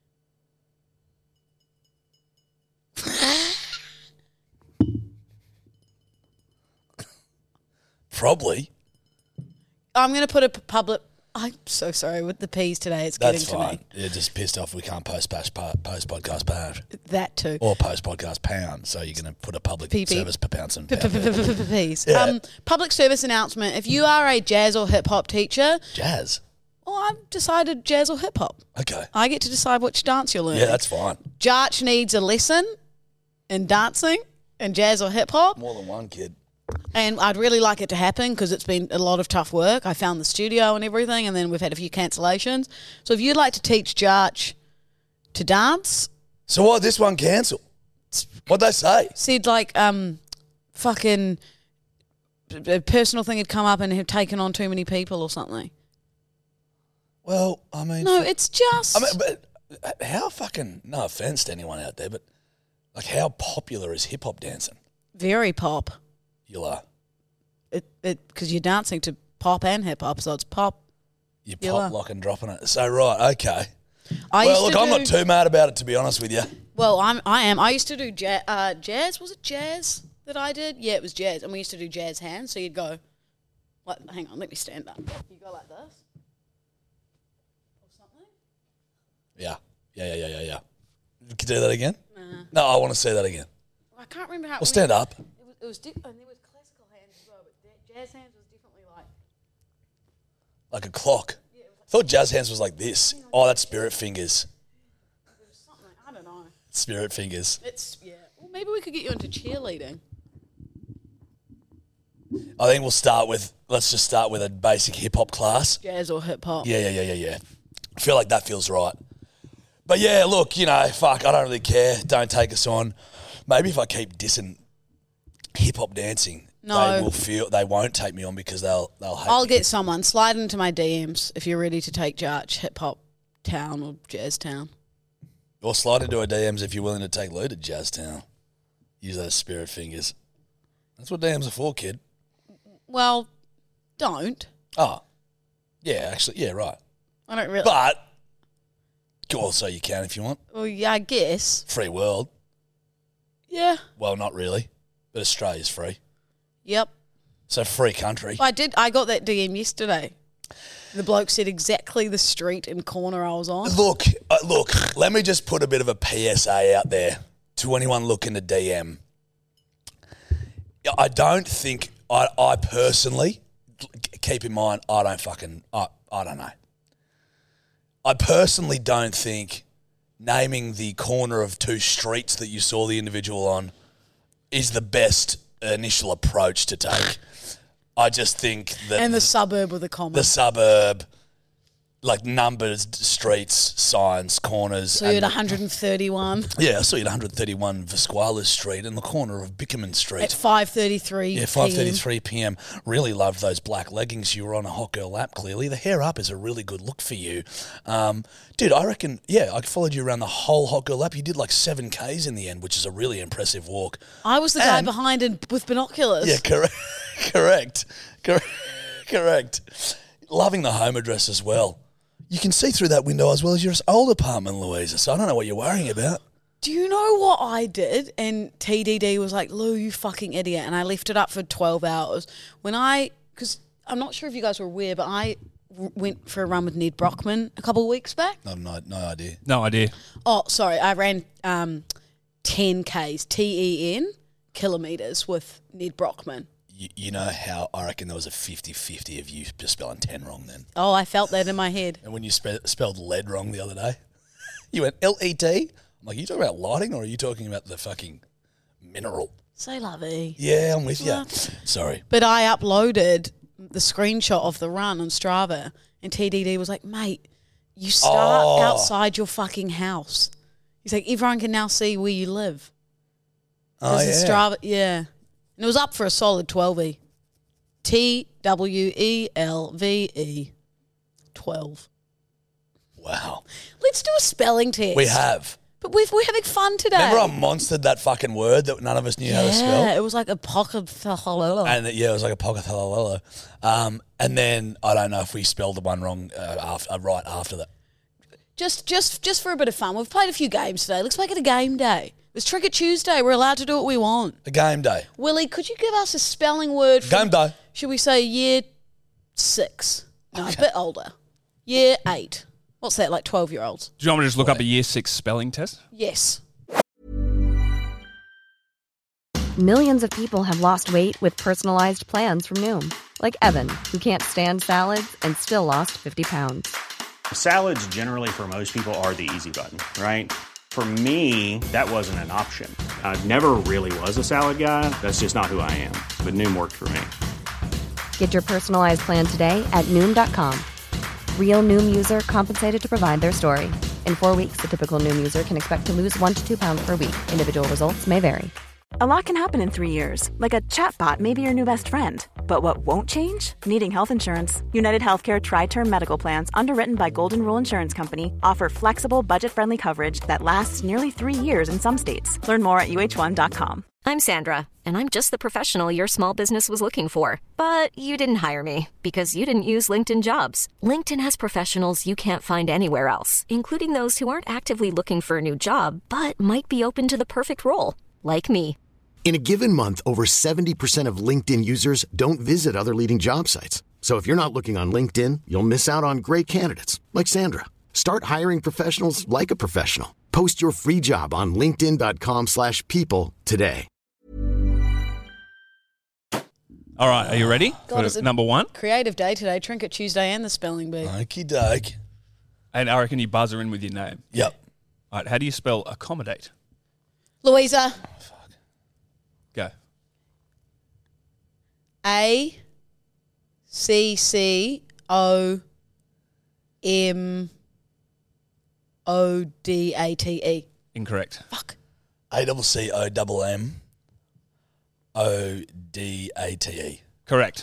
Probably. I'm going to put a p- public... I'm so sorry with the P's today. It's That's getting fine. to Yeah, just pissed off we can't post post, post podcast pound me. That too. or post podcast pound. So you're going to put a public P P. service per pound and pound. P's. Yeah. Um, public service announcement. If you are a jazz or hip-hop teacher, Jazz. well, I've decided jazz or hip-hop. Okay. I get to decide which dance you're learning. Yeah, that's fine. Jarch needs a lesson in dancing and jazz or hip-hop. More than one kid. And I'd really like it to happen because it's been a lot of tough work. I found the studio and everything, and then we've had a few cancellations. So if you'd like to teach Jarch to dance, So what? This one cancel? What'd they say? said like um, fucking a personal thing had come up and had taken on too many people or something. Well, I mean, No, for- it's just. I mean, but how fucking? No offense to anyone out there, but like, how popular is hip hop dancing? very pop. You are. It it because you're dancing to pop and hip hop, so it's pop. You You pop, are. lock, and dropping it. So right, okay. I well, used look, to I'm do, not too mad about it, to be honest with you. Well, I'm I am. I used to do ja- uh, jazz. Was it jazz that I did? Yeah, it was jazz, and we used to do jazz hands. So you'd go, like, hang on, let me stand up. You go like this, or something. Yeah, yeah, yeah, yeah, yeah, yeah. You can do that again? Nah. No, I want to see that again. I can't remember how. Well, stand up. It was, it was di- and there was classical hands as well, but da- jazz hands was definitely like. Like a clock. I thought jazz hands was like this. Oh, that's spirit fingers. It was something. I don't know. Spirit fingers. It's yeah. Well, maybe we could get you into cheerleading. I think we'll start with, let's just start with a basic hip hop class. Jazz or hip hop. Yeah, yeah, yeah, yeah, yeah. I feel like that feels right. But yeah, look, you know, fuck, I don't really care. Don't take us on. Maybe if I keep dissing hip hop dancing, No. they will feel they won't take me on because they'll they'll hate I'll me. get someone. Slide into my D Ms if you're ready to take Jarch hip hop town or jazz town. Or slide into our D Ms if you're willing to take Lou to Jazztown. Use those spirit fingers. That's what D Ms are for, kid. Well, don't. Oh, yeah, actually, yeah, right. I don't really. But, well, so you can if you want. well, yeah, I guess. Free world. Yeah. Well, not really, but Australia's free. Yep. So free country. I did. I got that D M yesterday. The bloke said exactly the street and corner I was on. Look, uh, look, let me just put a bit of a P S A out there to anyone looking to D M. I don't think, I, I personally, keep in mind, I don't fucking, I, I don't know. I personally don't think naming the corner of two streets that you saw the individual on is the best initial approach to take. I just think that And the suburb with a comma. the suburb, like numbers, streets, signs, corners. so you had and- one hundred thirty-one yeah, I saw you at one thirty-one Vasqualas Street in the corner of Bickerman at Street. five thirty-three. Yeah, five thirty-three p.m. Really loved those black leggings. You were on a hot girl lap, clearly. The hair up is a really good look for you. Um, dude, I reckon, yeah, I followed you around the whole hot girl lap. You did like seven Ks in the end, which is a really impressive walk. I was the guy And- behind and with binoculars. Yeah, correct. correct. Correct. Correct. Loving the home address as well. You can see through that window as well as your old apartment, Louisa, so I don't know what you're worrying about. Do you know what I did? And T D D was like, Lou, you fucking idiot. And I left it up for twelve hours. When I, because I'm not sure if you guys were aware, but I w- went for a run with Ned Brockman a couple of weeks back. I have no, no idea. No idea. Oh, sorry. I ran um, ten Ks, T E N, kilometres with Ned Brockman. You, you know how I reckon there was a fifty-fifty of you just spelling ten wrong then. Oh, I felt that in my head. And when you spe- spelled lead wrong the other day, you went L E T. I'm like, are you talking about lighting or are you talking about the fucking mineral? Say lovey. Yeah, I'm with you. What? Sorry. But I uploaded the screenshot of the run on Strava, and T D D was like, mate, you start Oh. outside your fucking house. He's like, everyone can now see where you live. Oh, Because yeah. the Strava, yeah. And it was up for a solid twelve E. T W E L V E. twelve. Wow. Let's do a spelling test. We have. But we've, we're having fun today. Remember I monstered that fucking word that none of us knew how to spell? Yeah, it was like a pocket. And it, yeah, it was like a pocket hello. Um, and then I don't know if we spelled the one wrong uh, after, uh, right after that. Just, just, just for a bit of fun, we've played a few games today. Let's make it a game day. It's Trick It Tuesday. We're allowed to do what we want. A game day. Willie, could you give us a spelling word? From, Game day. Should we say year six? No, a bit older. Year eight. What's that, like twelve-year-olds? Do you want me to just look up a year six spelling test? Yes. Millions of people have lost weight with personalized plans from Noom. Like Evan, who can't stand salads and still lost fifty pounds. Salads generally for most people are the easy button, right? For me, that wasn't an option. I never really was a salad guy. That's just not who I am. But Noom worked for me. Get your personalized plan today at Noom dot com. Real Noom user compensated to provide their story. In four weeks, the typical Noom user can expect to lose one to two pounds per week. Individual results may vary. A lot can happen in three years, like a chatbot may be your new best friend. But what won't change? Needing health insurance. United Healthcare Tri-Term Medical Plans, underwritten by Golden Rule Insurance Company, offer flexible, budget-friendly coverage that lasts nearly three years in some states. Learn more at U H one dot com. I'm Sandra, and I'm just the professional your small business was looking for. But you didn't hire me because you didn't use LinkedIn Jobs. LinkedIn has professionals you can't find anywhere else, including those who aren't actively looking for a new job, but might be open to the perfect role, like me. In a given month, over seventy percent of LinkedIn users don't visit other leading job sites. So if you're not looking on LinkedIn, you'll miss out on great candidates like Sandra. Start hiring professionals like a professional. Post your free job on linkedin dot com slash people today. All right, are you ready God, for is it number one? Creative day today. Trinket Tuesday and the spelling bee. Okie doke. And I reckon you buzzer in with your name. Yep. All right, how do you spell accommodate? Louisa. Go. A C C O M O D A T E. Incorrect. Fuck. A double C O double M O D A T E. Correct.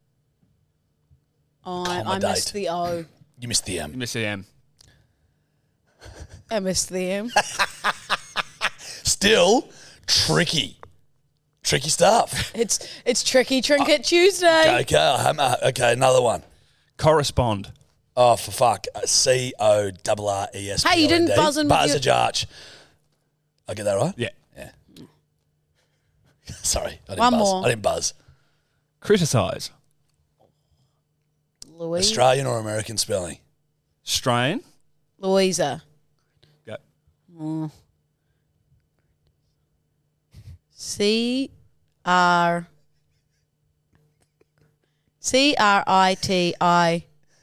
I, I Accommodate. missed the O. You missed the You M. missed the M. I missed the M. Still tricky. Tricky stuff. It's it's tricky Trinket Tuesday. Okay, I'm, uh, okay, another one. Correspond. Oh, for fuck. C O R R E S P O N D. Hey, you didn't buzz in with Buzzer your- Jarch. I get that right? Yeah. Yeah. Sorry, I didn't One buzz. more. I didn't buzz. Criticise. Louise. Australian or American spelling? Strain. Louisa. Go. C R C R I T I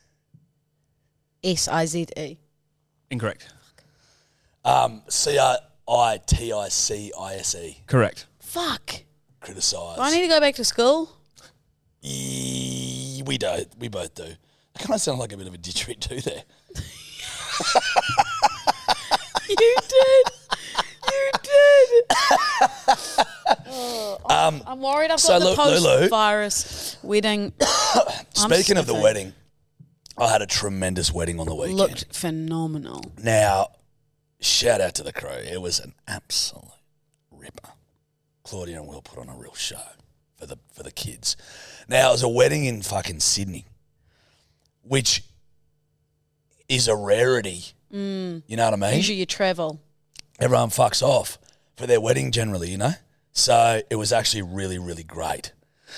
S I Z E. Incorrect. Um, C R I T I C I S E. Correct. Fuck. Criticise. Do I need to go back to school? Ye- we do. We both do. I kind of sound like a bit of a didgeridoo there. You did. You did. Oh, I'm, I'm worried I've got so the Lu- Lulu- post-virus wedding. Speaking of the sniffing. wedding, I had a tremendous wedding on the weekend. Looked phenomenal. Now, shout out to the crew. It was an absolute ripper. Claudia and Will put on a real show for the for the kids. Now, it was a wedding in fucking Sydney, which is a rarity. Mm. You know what I mean? Usually you travel. Everyone fucks off for their wedding generally, you know? So it was actually really, really great.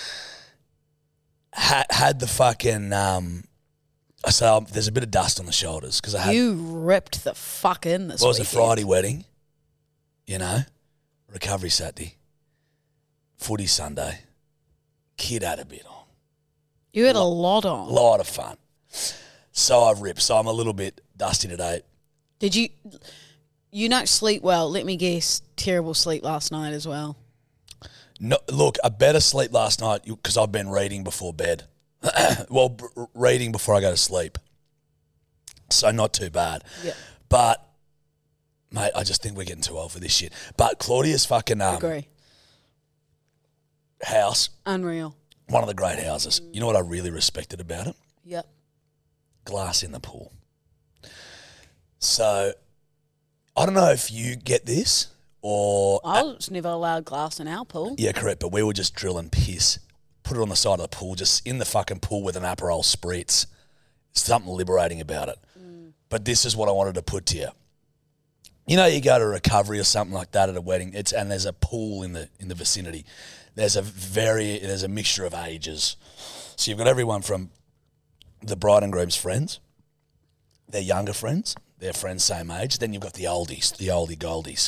Had, had the fucking, um, so um, there's a bit of dust on the shoulders because I had, You ripped the fuck in this well, it was a weekend. Friday wedding, you know? Recovery Saturday, footy Sunday, kid had a bit on. You had a lot on. A lot of fun. So I've ripped. So I'm a little bit dusty today. Did you... You don't sleep well. Let me guess. Terrible sleep last night as well. No, look, a better sleep last night because I've been reading before bed. well, b- reading before I go to sleep. So not too bad. Yeah. But, mate, I just think we're getting too old for this shit. But Claudia's fucking um, Agree. house, Unreal. one of the great houses. You know what I really respected about it? Yep. Glass in the pool. So I don't know if you get this or... I was never allowed glass in our pool. Yeah, correct, but we would just drill and piss, put it on the side of the pool, just in the fucking pool with an Aperol spritz. Something liberating about it. Mm. But this is what I wanted to put to you. You know, you go to a recovery or something like that at a wedding, it's and there's a pool in the in the vicinity. There's a very there's a mixture of ages. So you've got everyone from the bride and groom's friends, their younger friends, their friends same age. Then you've got the oldies, the oldie goldies.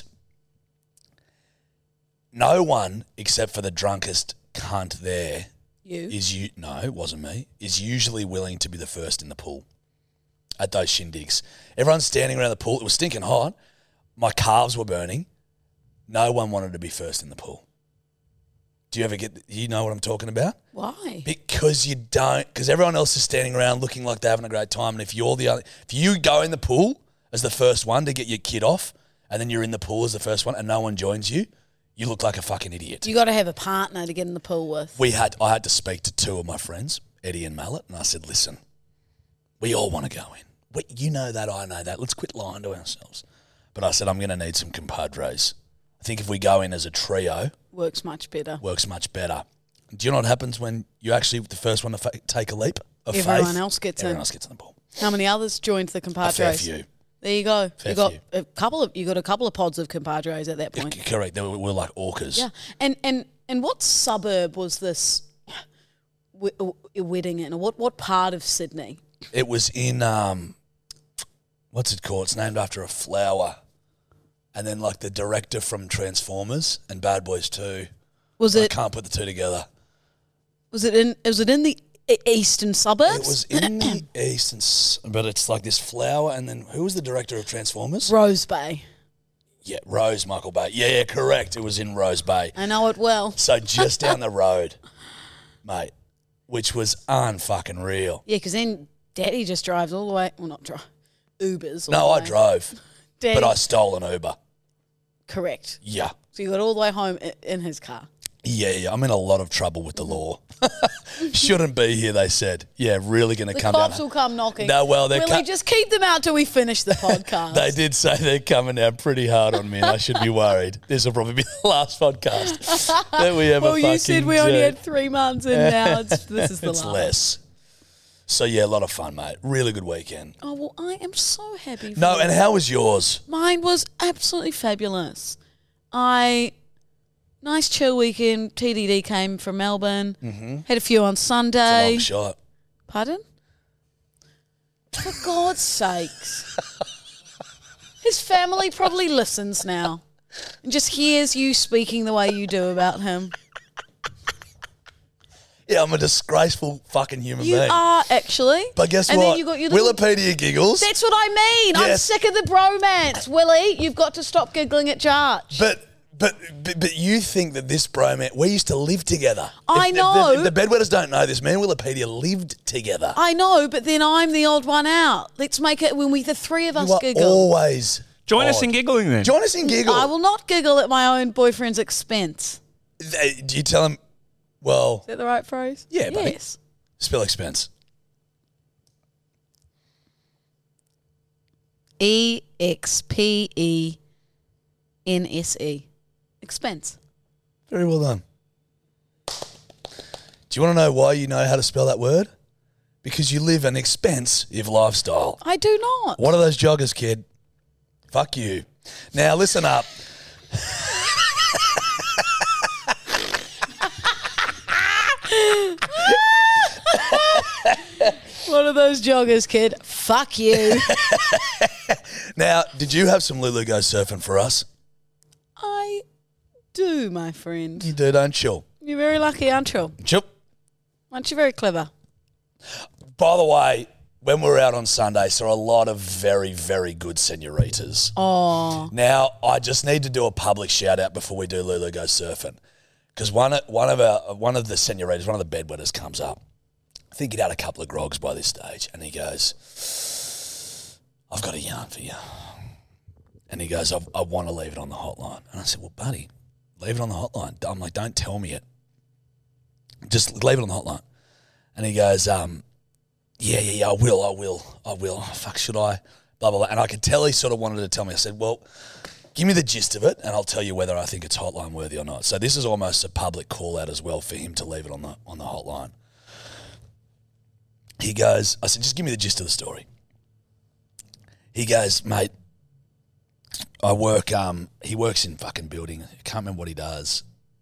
No one except for the drunkest cunt there You? is you. No, it wasn't me. Is usually willing to be the first in the pool at those shindigs. Everyone's standing around the pool. It was stinking hot. My calves were burning. No one wanted to be first in the pool. Do you ever get, you know what I'm talking about? Why? Because you don't, because everyone else is standing around looking like they're having a great time. And if you're the only, if you go in the pool as the first one to get your kid off, and then you're in the pool as the first one and no one joins you, you look like a fucking idiot. You got to have a partner to get in the pool with. We had, I had to speak to two of my friends, Eddie and Mallet, and I said, listen, we all want to go in. We, you know that, I know that. Let's quit lying to ourselves. But I said, I'm going to need some compadres. I think if we go in as a trio... Works much better. Works much better. Do you know what happens when you actually the first one to fa- take a leap of faith? Everyone else gets Everyone in. else gets in the pool. How many others joined the compadres? A fair few. There you go. Fair you got few. a couple of you got a couple of pods of compadres at that point. C- correct. They were, we were like orcas. Yeah. And and and what suburb was this w- wedding in? Or what what part of Sydney? It was in um, what's it called? It's named after a flower. And then like the director from Transformers and Bad Boys two. Was I it? can't put the two together. Was it in? Was it in the e- eastern suburbs? It was in the east, and s- but it's like this flower. And then who was the director of Transformers? Rose Bay. Yeah, Rose Michael Bay. Yeah, yeah, correct. It was in Rose Bay. I know it well. So just down the road, mate, which was unfucking real. Yeah, because then Daddy just drives all the way. Well, not drive. Ubers. All No, the I way. drove, Daddy. but I stole an Uber. Correct. Yeah. So you got all the way home i- in his car. Yeah, yeah. I'm in a lot of trouble with the law. Shouldn't be here, they said. Yeah, really going to The come cops down. will come knocking. No, well, they're Willie, co- just keep them out till we finish the podcast. They did say they're coming down pretty hard on me, and I should be worried. This will probably be the last podcast that we ever well, fucking you said we only do. had three months, and now it's, this is the It's last. less. So, yeah, a lot of fun, mate. Really good weekend. Oh, well, I am so happy for No, you. and how was yours? Mine was absolutely fabulous. I... Nice chill weekend. T D D came from Melbourne. Mm-hmm. Had a few on It's a Sunday. long shot. Pardon? For God's sakes. His family probably listens now and just hears you speaking the way you do about him. Yeah, I'm a disgraceful fucking human You being. are, actually. But guess and what? Then you got your little... Wikipedia giggles. That's what I mean. I'm Yes. sick of the bromance. Willie, you've got to stop giggling at Jarch. But but but but you think that this bromance, we used to live together. I If- know. If, if the bedwetters don't know this, me and Wikipedia lived together. I know, but then I'm the odd one out. Let's make it when we, the three of us you are giggle. always Join us odd. in giggling then. Join us in giggle. I will not giggle at my own boyfriend's expense. They- Do you tell him, well, Is that the right phrase? Yeah, buddy. Yes. spell expense? E X P E N S E. Expense. Very well done. Do you want to know why you know how to spell that word? Because you live an expensive lifestyle. I do not. What are those joggers, kid? Fuck you. Now, listen up. What are those joggers, kid? Fuck you. Now, did you have some Lulu Go surfing for us? I do, my friend. You do, don't you? You're very lucky, aren't you? Chup. Aren't you very clever? By the way, when we were out on Sunday, saw a lot of very, very good senoritas. Oh. Now, I just need to do a public shout out before we do Lulu Go surfing, because one of one of our one of the senoritas, one of the bedwetters, comes up. I think he'd had a couple of grogs by this stage, and he goes, "I've got a yarn for you." And he goes, I, I want to leave it on the hotline. And I said, well, buddy, leave it on the hotline. I'm like, don't tell me it. Just leave it on the hotline. And he goes, um, yeah, yeah, yeah, I will, I will, I will. Oh, fuck, should I? blah, blah, blah. And I could tell he sort of wanted to tell me. I said, well, give me the gist of it and I'll tell you whether I think it's hotline worthy or not. So this is almost a public call out as well for him to leave it on the on the hotline. He goes, I said, just give me the gist of the story. He goes, mate, I work, um, he works in fucking building. I can't remember what he does.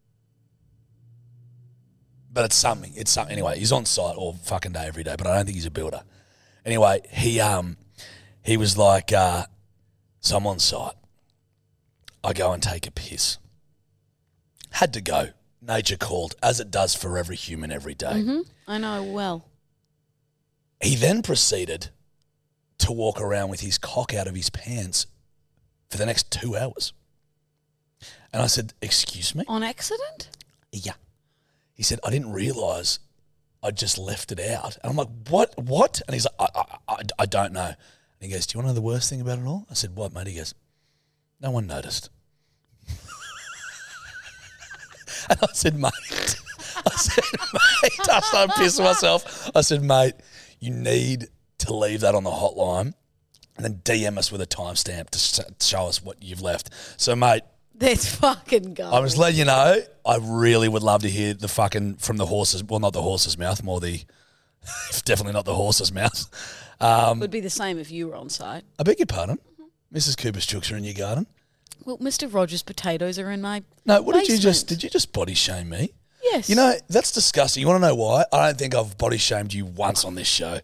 But it's something. It's something. Anyway, he's on site all fucking day, every day, but I don't think he's a builder. Anyway, he um he was like, uh, so I'm on site. I go and take a piss. Had to go. Nature called, as it does for every human every day. Mm-hmm. I know well. He then proceeded to walk around with his cock out of his pants for the next two hours. And I said, excuse me? On accident? Yeah. He said, I didn't realise I just left it out. And I'm like, what? What? And he's like, I, I, I, I don't know. And he goes, do you want to know the worst thing about it all? I said, what, mate? He goes, no one noticed. And I said, mate, I said, mate, I started pissing myself. I said, mate, you need to leave that on the hotline and then D M us with a timestamp to show us what you've left. So, mate, that's fucking gold. I was letting you know, I really would love to hear the fucking, from the horse's, well, not the horse's mouth, more the, definitely not the horse's mouth. Um, Would be the same if you were on site. I beg your pardon? Mm-hmm. Missus Cooper's chooks are in your garden? Well, Mister Rogers' potatoes are in my No, what basement. did you just, did you just body shame me? Yes. You know, that's disgusting. You want to know why? I don't think I've body shamed you once on this show.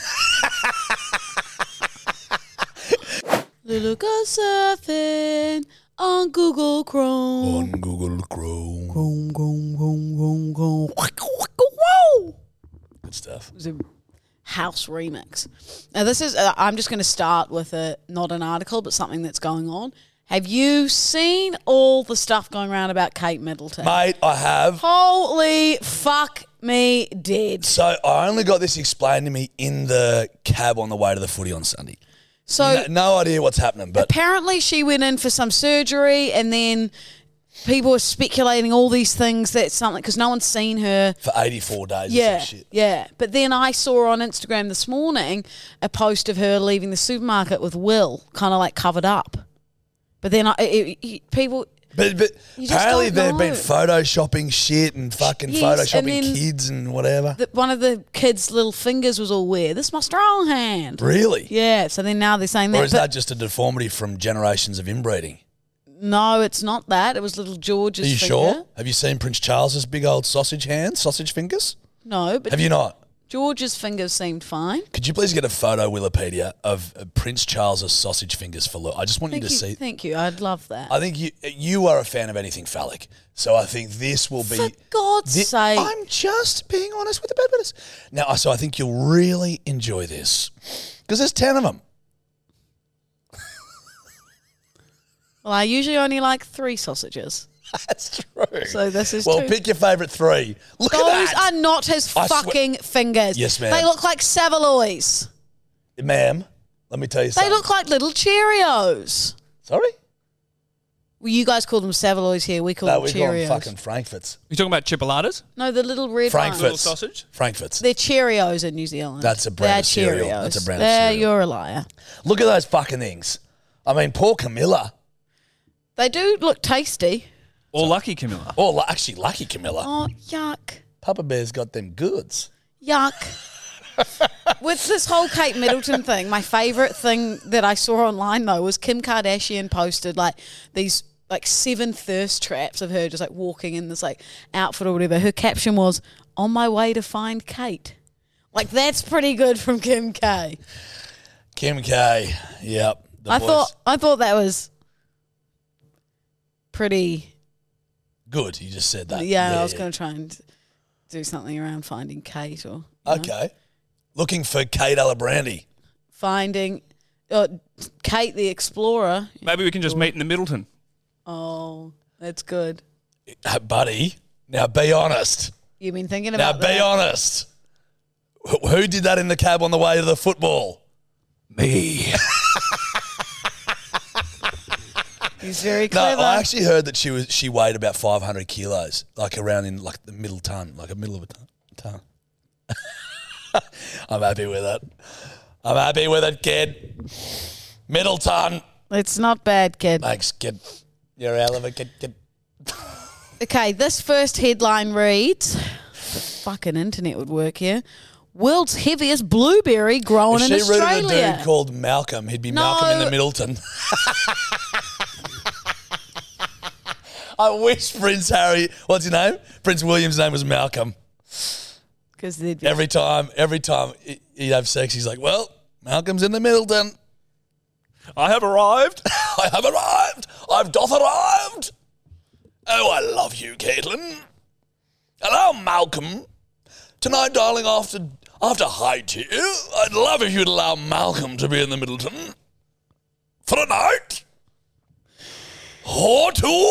Little go surfing on Google Chrome. On Google Chrome. Chrome, Chrome, Chrome, Chrome, Chrome. Good stuff. It was a house remix. Now this is, uh, I'm just going to start with a, not an article, but something that's going on. Have you seen all the stuff going around about Kate Middleton? Mate, I have. Holy fuck me dead. So I only got this explained to me in the cab on the way to the footy on Sunday. So no, no idea what's happening, but apparently she went in for some surgery and then people were speculating all these things that something, because no one's seen her. For eighty-four days Yeah, or some shit. yeah. But then I saw on Instagram this morning a post of her leaving the supermarket with Will, kind of like covered up. But then I, it, it, people... But, but You just apparently don't they've know. been photoshopping shit and fucking Yes, photoshopping and then kids and whatever. The, one of the kids' little fingers was all weird. This is my strong hand. Really? Yeah, so then now they're saying that. Or is but that just a deformity from generations of inbreeding? no, it's not that. It was little George's Are you finger. sure? Have you seen Prince Charles's big old sausage hands, sausage fingers? No, but Have you not? George's fingers seemed fine. Could you please get a photo, Wikipedia, of uh, Prince Charles's sausage fingers for look? I just want Thank you to you, see. thank you. I'd love that. I think you you are a fan of anything phallic, so I think this will be. For God's thi- sake. I'm just being honest with the bedwetters. Now, so I think you'll really enjoy this because there's ten of them. Well, I usually only like three sausages. That's true. So this is well, two. pick your favourite three. Look Those at that, are not his I swear- fucking fingers. Yes, ma'am. They look like Savaloys. ma'am. Let me tell you They something. look like little Cheerios. Sorry. Well, you guys call them Savaloys here. We call No, them we call Cheerios. them fucking Frankfurts. You talking about chipolatas? No, the little red Frankfurts. ones. Little sausage? Frankfurts. They're Cheerios in New Zealand. That's a brand They're of cereal. Cheerios. That's a brand of They're, cereal. You're a liar. Look at those fucking things. I mean, poor Camilla. They do look tasty. Or Lucky Camilla? Or lu- actually, lucky Camilla. Oh, yuck. Papa Bear's got them goods. Yuck. With this whole Kate Middleton thing, my favourite thing that I saw online, though, was Kim Kardashian posted, like, these, like, seven thirst traps of her just, like, walking in this, like, outfit or whatever. Her caption was, on my way to find Kate. Like, that's pretty good from Kim K. Kim K. Yep. The I voice. thought I thought that was pretty... Good, you just said that. Yeah, I was going to try and do something around finding Kate or... you know, Okay. Looking for Kate Alabrandy. finding... Uh, Kate the Explorer. Maybe we can just meet in the Middleton. Oh, that's good. Uh, buddy, now be honest. You've been thinking Now about be that. honest. Wh- Who did that in the cab on the way to the football? Me. He's very No, clever. I actually heard that she was she weighed about five hundred kilos, like around in like the middle ton, like a middle of a ton. ton. I'm happy with that. I'm happy with it, kid. Middleton. It's not bad, kid. Thanks, kid. You're a hell of a kid, kid. Okay, this first headline reads, the fucking internet would work here. World's heaviest blueberry grown If in she rooted Australia. a dude called Malcolm, he'd be No. Malcolm in the Middleton. I wish Prince Harry, what's his name? Prince William's name was Malcolm. Because they'd be Every time, every time he'd have sex, he's like, well, Malcolm's in the Middleton. I have arrived. I have arrived. I've doth arrived. Oh, I love you, Caitlin. Hello, Malcolm. Tonight, darling, after after high tea, I'd love if you'd allow Malcolm to be in the Middleton for a night. Or two.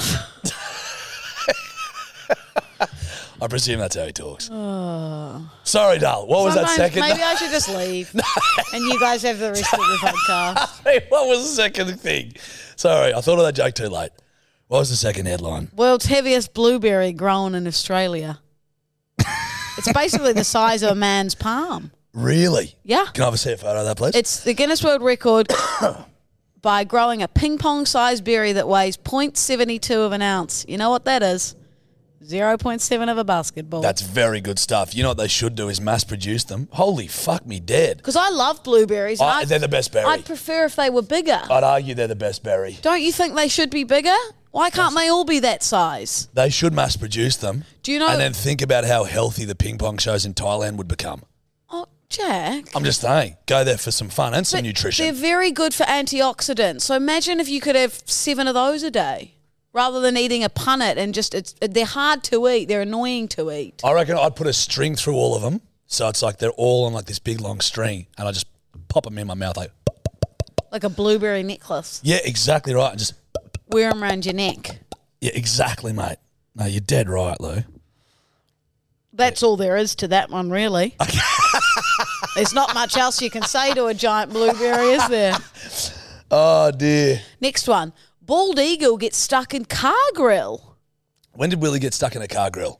I presume that's how he talks. Oh. Sorry, Dal. What was that Sometimes second? Maybe I should just leave. And you guys have the rest of the podcast. Hey, what was the second thing? Sorry, I thought of that joke too late. What was the second headline? World's heaviest blueberry grown in Australia. It's basically the size of a man's palm. Really? Yeah. Can I have a see a photo of that, please? It's the Guinness World Record by growing a ping pong sized berry that weighs zero point seven two of an ounce. You know what that is? zero point seven of a basketball. That's very good stuff. You know what they should do is mass produce them. Holy fuck me dead. Because I love blueberries. and Oh, I'd- they're the best berry. I'd prefer if they were bigger. I'd argue they're the best berry. Don't you think they should be bigger? Why can't they all be that size? They should mass produce them. Do you know? And then think about how healthy the ping pong shows in Thailand would become. Oh, Jack. I'm just saying, go there for some fun and some But nutrition. They're very good for antioxidants. So imagine if you could have seven of those a day rather than eating a punnet and just, it's they're hard to eat. They're annoying to eat. I reckon I'd put a string through all of them. So it's like they're all on like this big long string and I just pop them in my mouth. Like, Like a blueberry necklace. yeah, exactly right. And just, Wear them around your neck. yeah, exactly, mate. No, you're dead right, Lou. That's all there is to that one, really. There's not much else you can say to a giant blueberry, is there? Oh, dear. Next one. Bald eagle gets stuck in car grill. When did Willie get stuck in a car grill?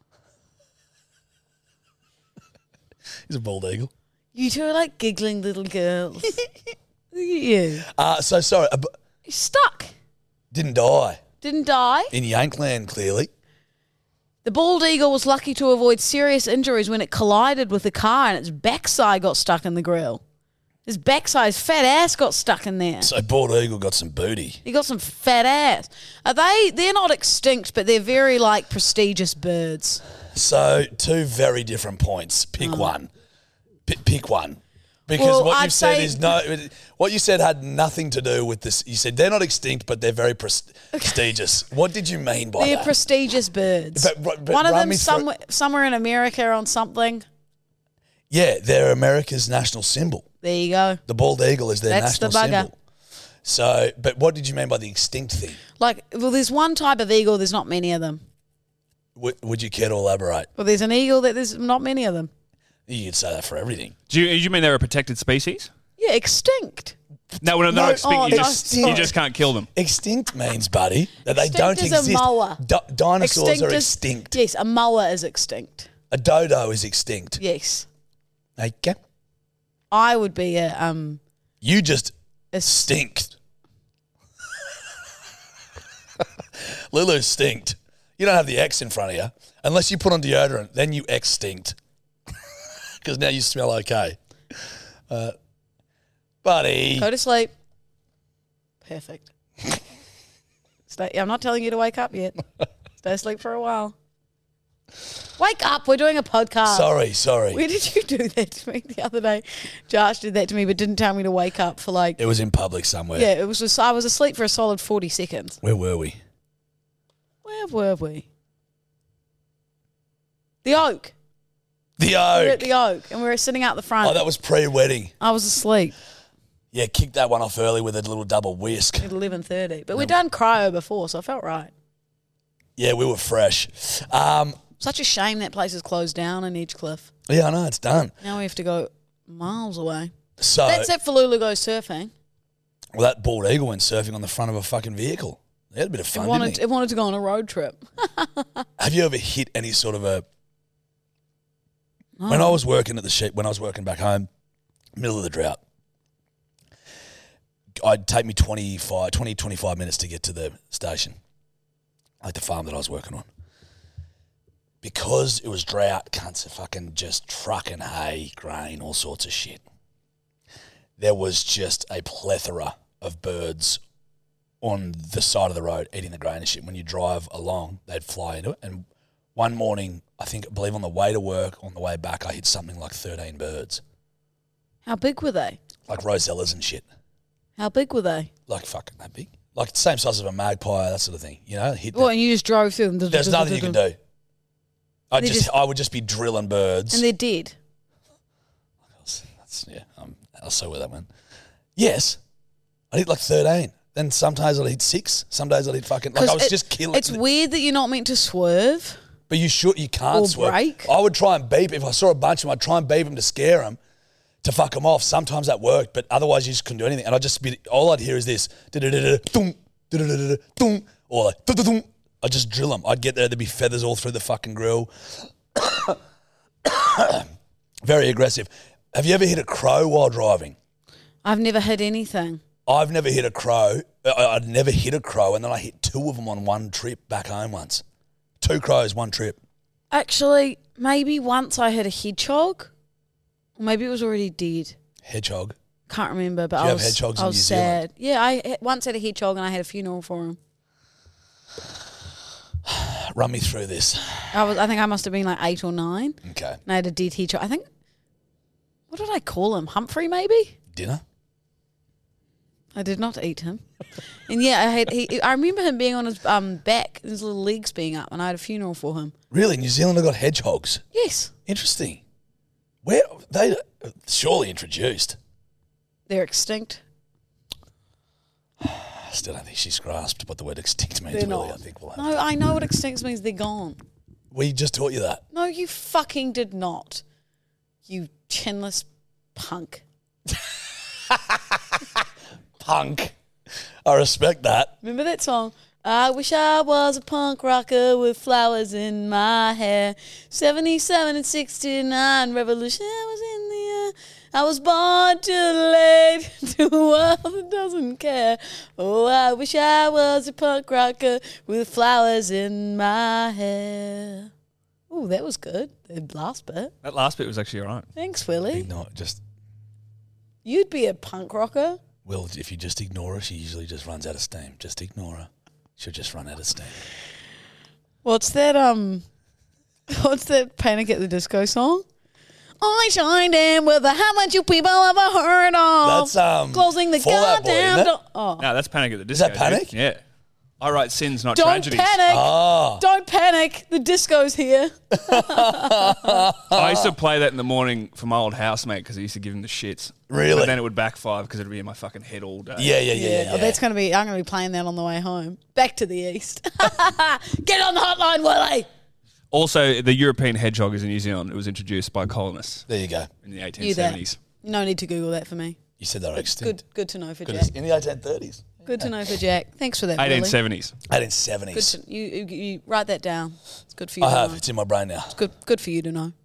He's a bald eagle. You two are like giggling little girls. Look at you. Uh, so, sorry, uh, b- He's stuck. didn't die. Didn't die. In Yankland, clearly. The bald eagle was lucky to avoid serious injuries when it collided with the car and its backside got stuck in the grill. His backside, his fat ass got stuck in there. So bald eagle got some booty. He got some fat ass. Are they, they're not extinct, but they're very like prestigious birds. So two very different points. Pick one. P- pick one. Because Well, what I'd you've said say- is no. What you said had nothing to do with this. You said they're not extinct, but they're very pres- prestigious. What did you mean by They're that? prestigious birds. But- but- but One of run them me through- somewhere, somewhere in America on something. Yeah, they're America's national symbol. There you go. The bald eagle is their That's the national bugger. symbol. So, but what did you mean by the extinct thing? Like, well, there's one type of eagle. There's not many of them. W- would you care to elaborate? Well, there's an eagle that there's not many of them. You could say that for everything. Do you, do you mean they're a protected species? Yeah, extinct. No, when they're No, not extinct, oh, you, no, just, sorry. you just can't kill them. Extinct means, buddy, that they Extinct don't is a exist. moa. Di- dinosaurs Extinct are is- extinct. Yes, a moa is extinct. A dodo is extinct. Yes. Okay. I would be a um You just a stink. Lulu stinked. You don't have the X in front of you. Unless you put on deodorant, then you extinct. Because now you smell okay. Uh, buddy. Go to sleep. Perfect. Stay. I'm not telling you to wake up yet. Stay asleep for a while. Wake up. We're doing a podcast. Sorry, sorry. Where did you do that to me the other day? Josh did that to me, but didn't tell me to wake up for like. It was in public somewhere. Yeah, it was just, I was asleep for a solid forty seconds. Where were we? Where were we? The Oak. The We were at Oak. the Oak, and we were sitting out the front. Oh, that was pre-wedding. I was asleep Yeah, kicked that one off early with a little double whisk. at eleven thirty. But we'd done cryo before, so I felt right. Yeah, we were fresh. Um, Such a shame that place is closed down in Edgecliff. yeah, I know, it's done. Now we have to go miles away. So, That's it for Lulu Goes Surfing. well, that bald eagle went surfing on the front of a fucking vehicle. They had a bit of It fun, wanted, didn't it wanted to go on a road trip. he? Have you ever hit any sort of a... No. When I was working at the sheep, when I was working back home, middle of the drought. I'd take me twenty-five, twenty, twenty-five minutes to get to the station, like the farm that I was working on. Because it was drought, cunts are fucking just trucking hay, grain, all sorts of shit. There was just a plethora of birds on the side of the road eating the grain and shit. When you drive along, they'd fly into it. And one morning, I think, I believe on the way to work, on the way back, I hit something like thirteen birds. How big were they? Like rosellas and shit. How big were they? Like fucking that big. Like the same size of a magpie, that sort of thing. You know, hit Well, that. and you just drove through them. There's nothing you can do. I They just, just- I would just be drilling birds. And they're dead. That's, yeah, um, I'll say where that went. Yes, I hit like thirteen. Then sometimes I'd hit six. Some days I'd hit fucking like I was it- just killing. It's weird that you're not meant to swerve. But you should, you can't Or swerve. brake. I would try and beep if I saw a bunch of them. I'd try and beep them to scare them, to fuck them off. Sometimes that worked, but otherwise you just couldn't do anything. And I just be all I'd hear is this, da-da-da-da-dum, da-da-da-da-dum, or like da-da-dum. I'd just drill them. I'd get there, there'd be feathers all through the fucking grill. Very aggressive. Have you ever hit a crow while driving? I've never hit anything. I've never hit a crow. I- I'd never hit a crow, and then I hit two of them on one trip back home once. Two crows, one trip. Actually, maybe once I hit a hedgehog. Or maybe it was already dead. Hedgehog. Can't remember, but Do you I have was, hedgehogs I in was New sad. Zealand? Yeah, I had- once had a hedgehog and I had a funeral for him. Run me through this. I was. I think I must have been like eight or nine. Okay. And I had a dead hedgehog. I think, what did I call him? Humphrey, maybe? Dinner? I did not eat him. And yeah, I had. He, I remember him being on his um, back, his little legs being up, and I had a funeral for him. Really? New Zealand have got hedgehogs? Yes. Interesting. Where they surely introduced? They're extinct. I still don't think she's grasped what the word extinct means. They're really, not. I think we'll have No, I know what extinct means. They're gone. We just taught you that. No, you fucking did not. You chinless punk. Punk. I respect that. Remember that song? I wish I was a punk rocker with flowers in my hair. seventy-seven and sixty-nine, revolution was in the air. I was born too late to a world that doesn't care. Oh, I wish I was a punk rocker with flowers in my hair. Oh, that was good. The last bit. That last bit was actually all right. Thanks, Willie. Ignore, just, You'd be a punk rocker. Will, if you just ignore her, she usually just runs out of steam. Just ignore her. She'll just run out of steam. What's that? Um, what's that Panic at the Disco song? I shined in with the how much you people ever heard of. That's, um, closing the Fall Out Boy, goddamn isn't it? door. Oh. No, that's Panic at the Is Disco. that Panic? dude. Yeah. I write sins, not Don't tragedies. panic! Ah. Don't panic! The disco's here. I used to play that in the morning for my old housemate because I used to give him the shits. Really? But then it would backfire because it would be in my fucking head all day. Yeah, yeah, yeah, yeah. Oh, that's gonna be. I'm gonna be playing that on the way home. Back to the east. Get on the hotline, Willie. Also, the European hedgehog is in New Zealand. It was introduced by colonists There you go. in the eighteen You that. seventies. No need to Google that for me. You said they were extinct. Good, good to know for Good. Jack. In the eighteen thirties. Good to know for Jack. Thanks for that, Willie. eighteen seventies. eighteen Good seventies. to, you, you, you write that down. It's good for you. I to have. know. It's in my brain now. Good, good for you to know.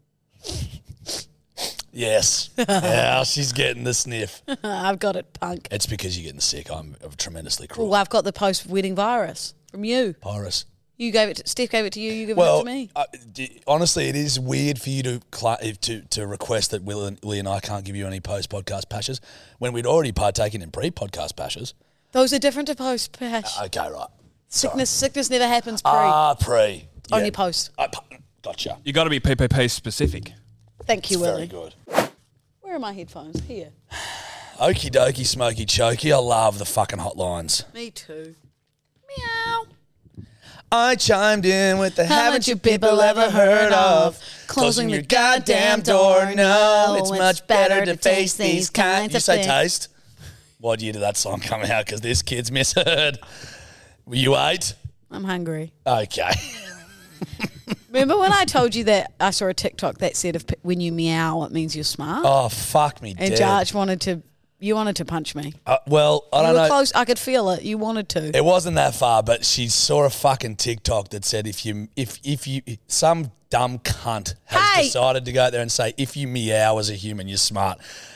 Yes. Yeah, she's getting the sniff. I've got it, punk. It's because you're getting sick. I'm tremendously cruel. Well, I've got the post-wedding virus from you. Virus. You gave it. To, Steph gave it to you. You gave Well, it to me. uh, d- honestly, it is weird for you to cla to to request that Will and, Willie and I can't give you any post-podcast pashes when we'd already partaken in pre-podcast pashes. Those are different to post. Pash. Okay, right. Sickness, sickness never happens pre. Ah, pre. Only Yeah. post. I, gotcha. You got to be P P P specific. Thank you, It's Willie. very good. Where are my headphones? Here. Okie dokie, smoky chokey. I love the fucking hotlines. Me too. Meow. I chimed in with the Haven't you people ever heard of closing your goddamn door? No, it's much better to face these kinds You of say things. taste? What year did that song come out? Because this kid's misheard. Were you eight? I'm hungry. Okay. Remember when I told you that I saw a TikTok that said if when you meow, it means you're smart? Oh, fuck me and dead. Jarch wanted to, you wanted to punch me. Uh, well, I You don't were know. close. I could feel it. You wanted to. It wasn't that far, but she saw a fucking TikTok that said if you if if you some dumb cunt has Hey! decided to go out there and say if you meow as a human, you're smart.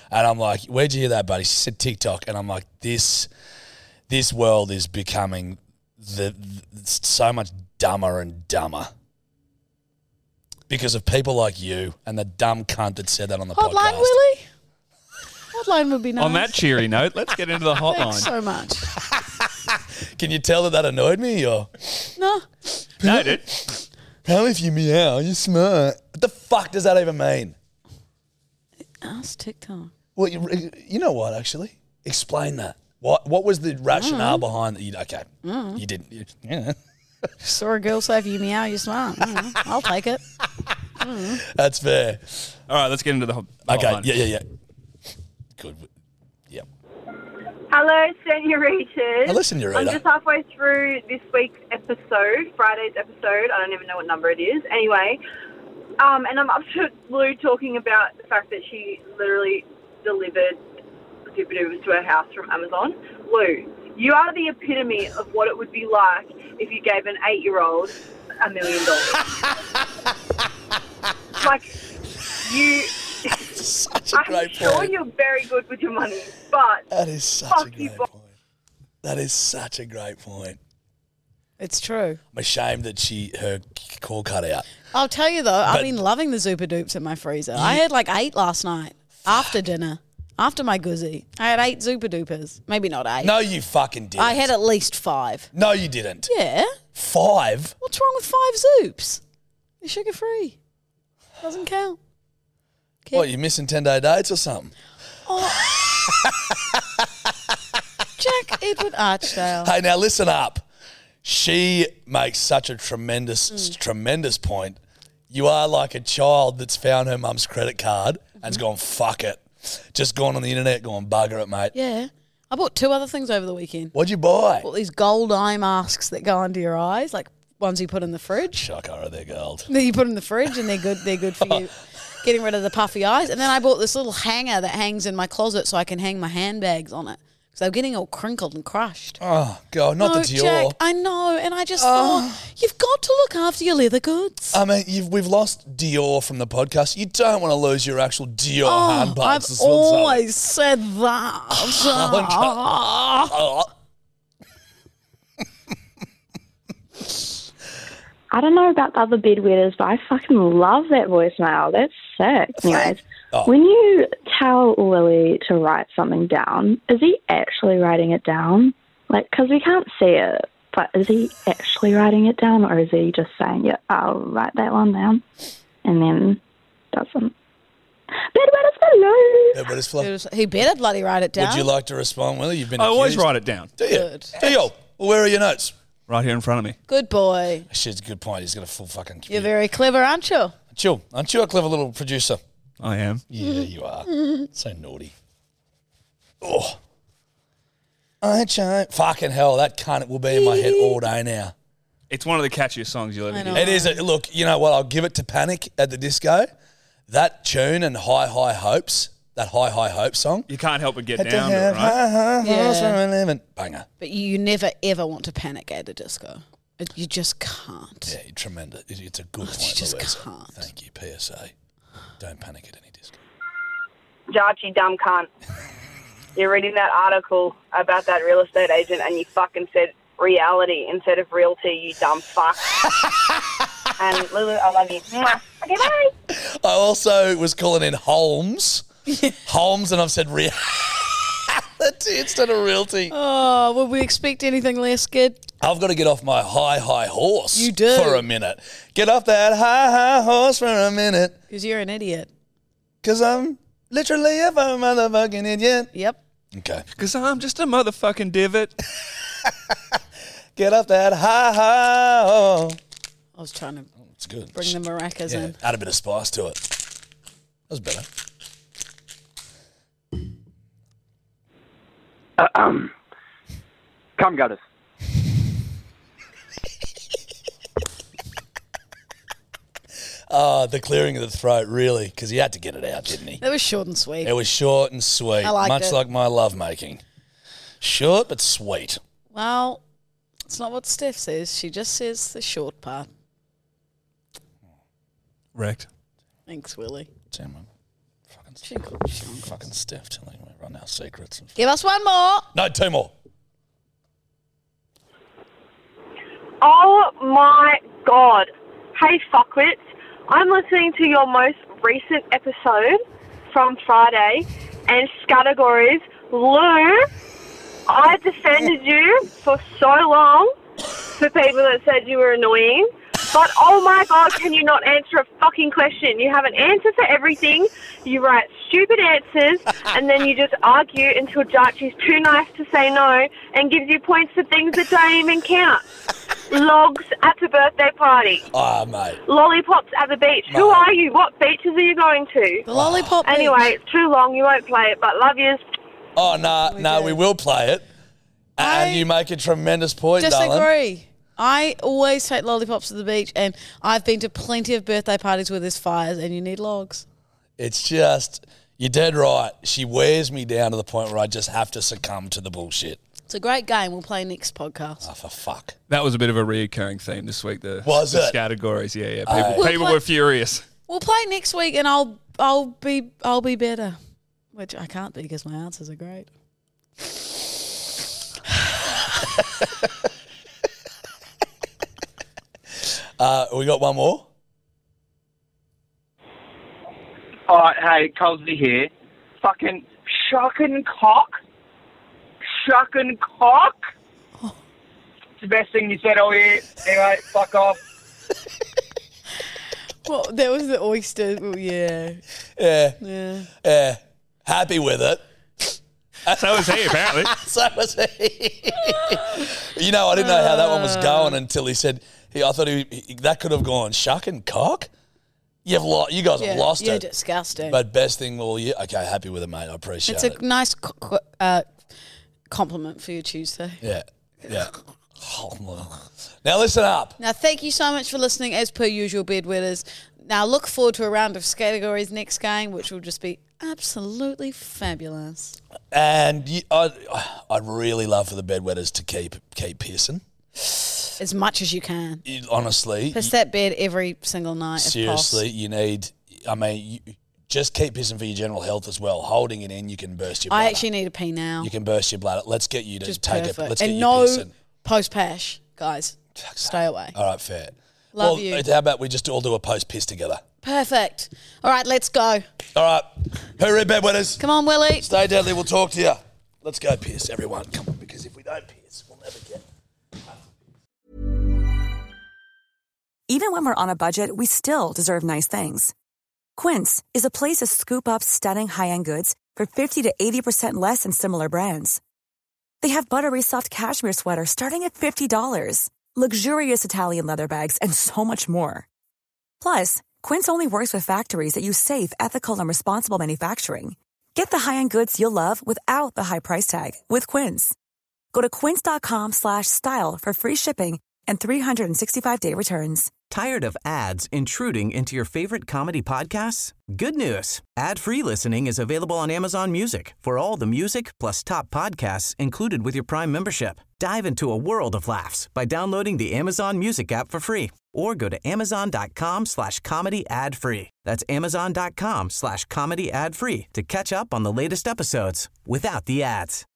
And I'm like, where'd you hear that, buddy? She said TikTok. And I'm like, this this world is becoming the, the so much dumber and dumber because of people like you and the dumb cunt that said that on the Hotline, podcast. Willie? Hotline would be nice. On that cheery note, let's get into the hotline. Thanks so much. Can you tell that that annoyed me? Or No. No, dude. how if you meow, you're smart. What the fuck does that even mean? Ask TikTok. Well, you, you know what, actually? Explain that. What What was the rationale behind that? You, okay, you didn't. You, yeah. Saw a girl say, if you meow, you're smart. Mm, I'll take it. That's fair. All right, let's get into the, hot- the Okay, hotline. yeah, yeah, yeah. Good. Yep. Hello, Senoritas. Hello, Senorita. I'm just halfway through this week's episode, Friday's episode. I don't even know what number it is. Anyway, um, and I'm up to Lou talking about the fact that she literally delivered Super Dupers to her house from Amazon. Lou, you are the epitome of what it would be like if you gave an eight-year-old a million dollars. Like, you... Such a I'm great sure point. you're very good with your money, but That is such fuck a you, great Bob. point. That is such a great point. It's true. I'm ashamed that she her call cut out. I'll tell you, though, I've But- been loving the Zupa Dupes in my freezer. I had like eight last night after dinner, after my guzzi. I had eight Zupa Dupers. Maybe not eight. No, you fucking didn't. I had at least five. No, you didn't. Yeah. Five? What's wrong with five Zoops? They're sugar free. Doesn't count. Okay. What, you missing ten-day dates or something? Jack Edward Archdale. Hey, now listen up. She makes such a tremendous, Mm. tremendous point. You are like a child that's found her mum's credit card and's Mm-hmm. gone, fuck it. Just gone on the internet, gone, bugger it, mate. Yeah. I bought two other things over the weekend. What'd you buy? Bought these gold eye masks that go under your eyes, like ones you put in the fridge. Shakara, they're gold. That you put in the fridge and they're good. They're good for you, getting rid of the puffy eyes. And then I bought this little hanger that hangs in my closet so I can hang my handbags on it because they're getting all crinkled and crushed. Oh, God, not no, the Dior. Jack, I know, and I just thought you've got to look after your leather goods. I mean, you've, we've lost Dior from the podcast. You don't want to lose your actual Dior Oh, handbags. I've as well, so- always said that. Oh, I don't know about the other bedwetters, but I fucking love that voicemail. That's sick. Anyways, Oh. when you tell Willie to write something down, is he actually writing it down? Like, because we can't see it, but is he actually writing it down, or is he just saying, yeah, I'll write that one down, and then doesn't? Bedwetters below. Yeah, but it's fl- He better bloody write it down. Would you like to respond, Willie? You've been I always accused. write it down. Do you? Good. Do you? Well, where are your notes? Right here in front of me. Good boy. Shit's a good point. He's got a full fucking You're computer. very clever, aren't you? Chill. Aren't you a clever little producer? I am. Yeah, you are. So naughty. Oh. I try. Fucking hell, that cunt will be in my head all day now. It's one of the catchiest songs you'll ever I know. hear. It is. A, look, you know what? I'll give it to Panic at the disco. That tune and High High Hopes, that High High Hopes song. You can't help but get Had to down to it, have right? high, high Yeah. hopes for a living. Banger. But you never ever want to panic at a disco. It, you just can't. Yeah, tremendous. It- It's a good point, You just Louisa. can't. Thank you, P S A. Don't panic at any disco. Jarchi, dumb cunt. You're reading that article about that real estate agent and you fucking said reality instead of realty, you dumb fuck. And Lulu, I love you. Mwah. Okay, bye. I also was calling in Holmes. Holmes, and I've said reality instead of realty. Oh, would we expect anything less good? I've got to get off my high, high horse You do. for a minute. Get off that high, high horse for a minute. Because you're an idiot. Because I'm literally a motherfucking idiot. Yep. Okay. Because I'm just a motherfucking divot. Get off that high, high horse. I was trying to It's good. bring the maracas Yeah, in. add a bit of spice to it. That was better. Um, come gutters. Oh, the clearing of the throat, really, because he had to get it out, didn't he? That was short and sweet. It was short and sweet, I liked much it. like my lovemaking. Short but sweet. Well, it's not what Steph says. She just says the short part. Wrecked. Thanks, Willie. Damn, I'm Fucking Steph telling me run our secrets. And Give us one more. No, two more. Oh my God. Hey, fuckwits. I'm listening to your most recent episode from Friday, and categories. Lou, I defended you for so long for people that said you were annoying. But, oh my God, can you not answer a fucking question? You have an answer for everything. You write stupid answers, and then you just argue until Jarchi's too nice to say no and gives you points for things that don't even count. Logs at the birthday party. Oh, mate. Lollipops at the beach. Mate. Who are you? What beaches are you going to? The lollipop beach. Anyway, it's too long. You won't play it, but love yous. Oh, no, nah, no, nah, we will play it. And I you make a tremendous point, darling. Disagree. I always take lollipops to the beach, and I've been to plenty of birthday parties where there's fires and you need logs. It's just, you're dead right. She wears me down to the point where I just have to succumb to the bullshit. It's a great game. We'll play next podcast. Oh, for fuck. That was a bit of a reoccurring theme this week. The, Was the it? categories, yeah, yeah. Aye. People, We'll people play- were furious. We'll play next week, and I'll I'll be I'll be better, which I can't be because my answers are great. Uh, we got one more? All right, hey, Colsey here. Fucking shuck and cock. Shuck and cock. It's the best thing you said all year. Anyway, fuck off. Well, that was the oyster. Well, yeah. Yeah. Yeah. Yeah. Happy with it. So was he, apparently. So was he. You know, I didn't know how that one was going until he said, he, I thought he, he that could have gone shuck and cock. You've lo- you guys Yeah, have lost you're it. disgusting. But best thing all year. Okay, happy with it, mate. I appreciate It's it. a nice co- co- uh, compliment for your Tuesday. Yeah. Yeah. Now listen up. Now, thank you so much for listening, as per usual, bedwetters. Now, look forward to a round of categories next game, which will just be absolutely fabulous. And you, I'd, I'd really love for the bedwetters to keep keep pissing. As much as you can. You- honestly. Piss that bed every single night. if Seriously, poss. you need, I mean, you, just keep pissing for your general health as well. Holding it in, you can burst your bladder. I actually need a pee now. You can burst your bladder. Let's get you to Just take perfect. it. Let's and get you no pissing. post-pash, guys. Stay away. All right, fair. Love well, you. How about we just all do a post-piss together? Perfect. All right, let's go. All right. Hooroo, bedwetters. Come on, Willie. Stay deadly. We'll talk to you. Let's go piss, everyone. Come on, because if we don't piss, we'll never get. Even when we're on a budget, we still deserve nice things. Quince is a place to scoop up stunning high-end goods for fifty to eighty percent less than similar brands. They have buttery soft cashmere sweaters starting at fifty dollars, luxurious Italian leather bags, and so much more. Plus, Quince only works with factories that use safe, ethical, and responsible manufacturing. Get the high-end goods you'll love without the high price tag with Quince. Go to quince.com slash style for free shipping and three sixty-five day returns. Tired of ads intruding into your favorite comedy podcasts? Good news. Ad-free listening is available on Amazon Music for all the music plus top podcasts included with your Prime membership. Dive into a world of laughs by downloading the Amazon Music app for free or go to amazon.com slash comedy ad free. That's amazon.com slash comedy ad free to catch up on the latest episodes without the ads.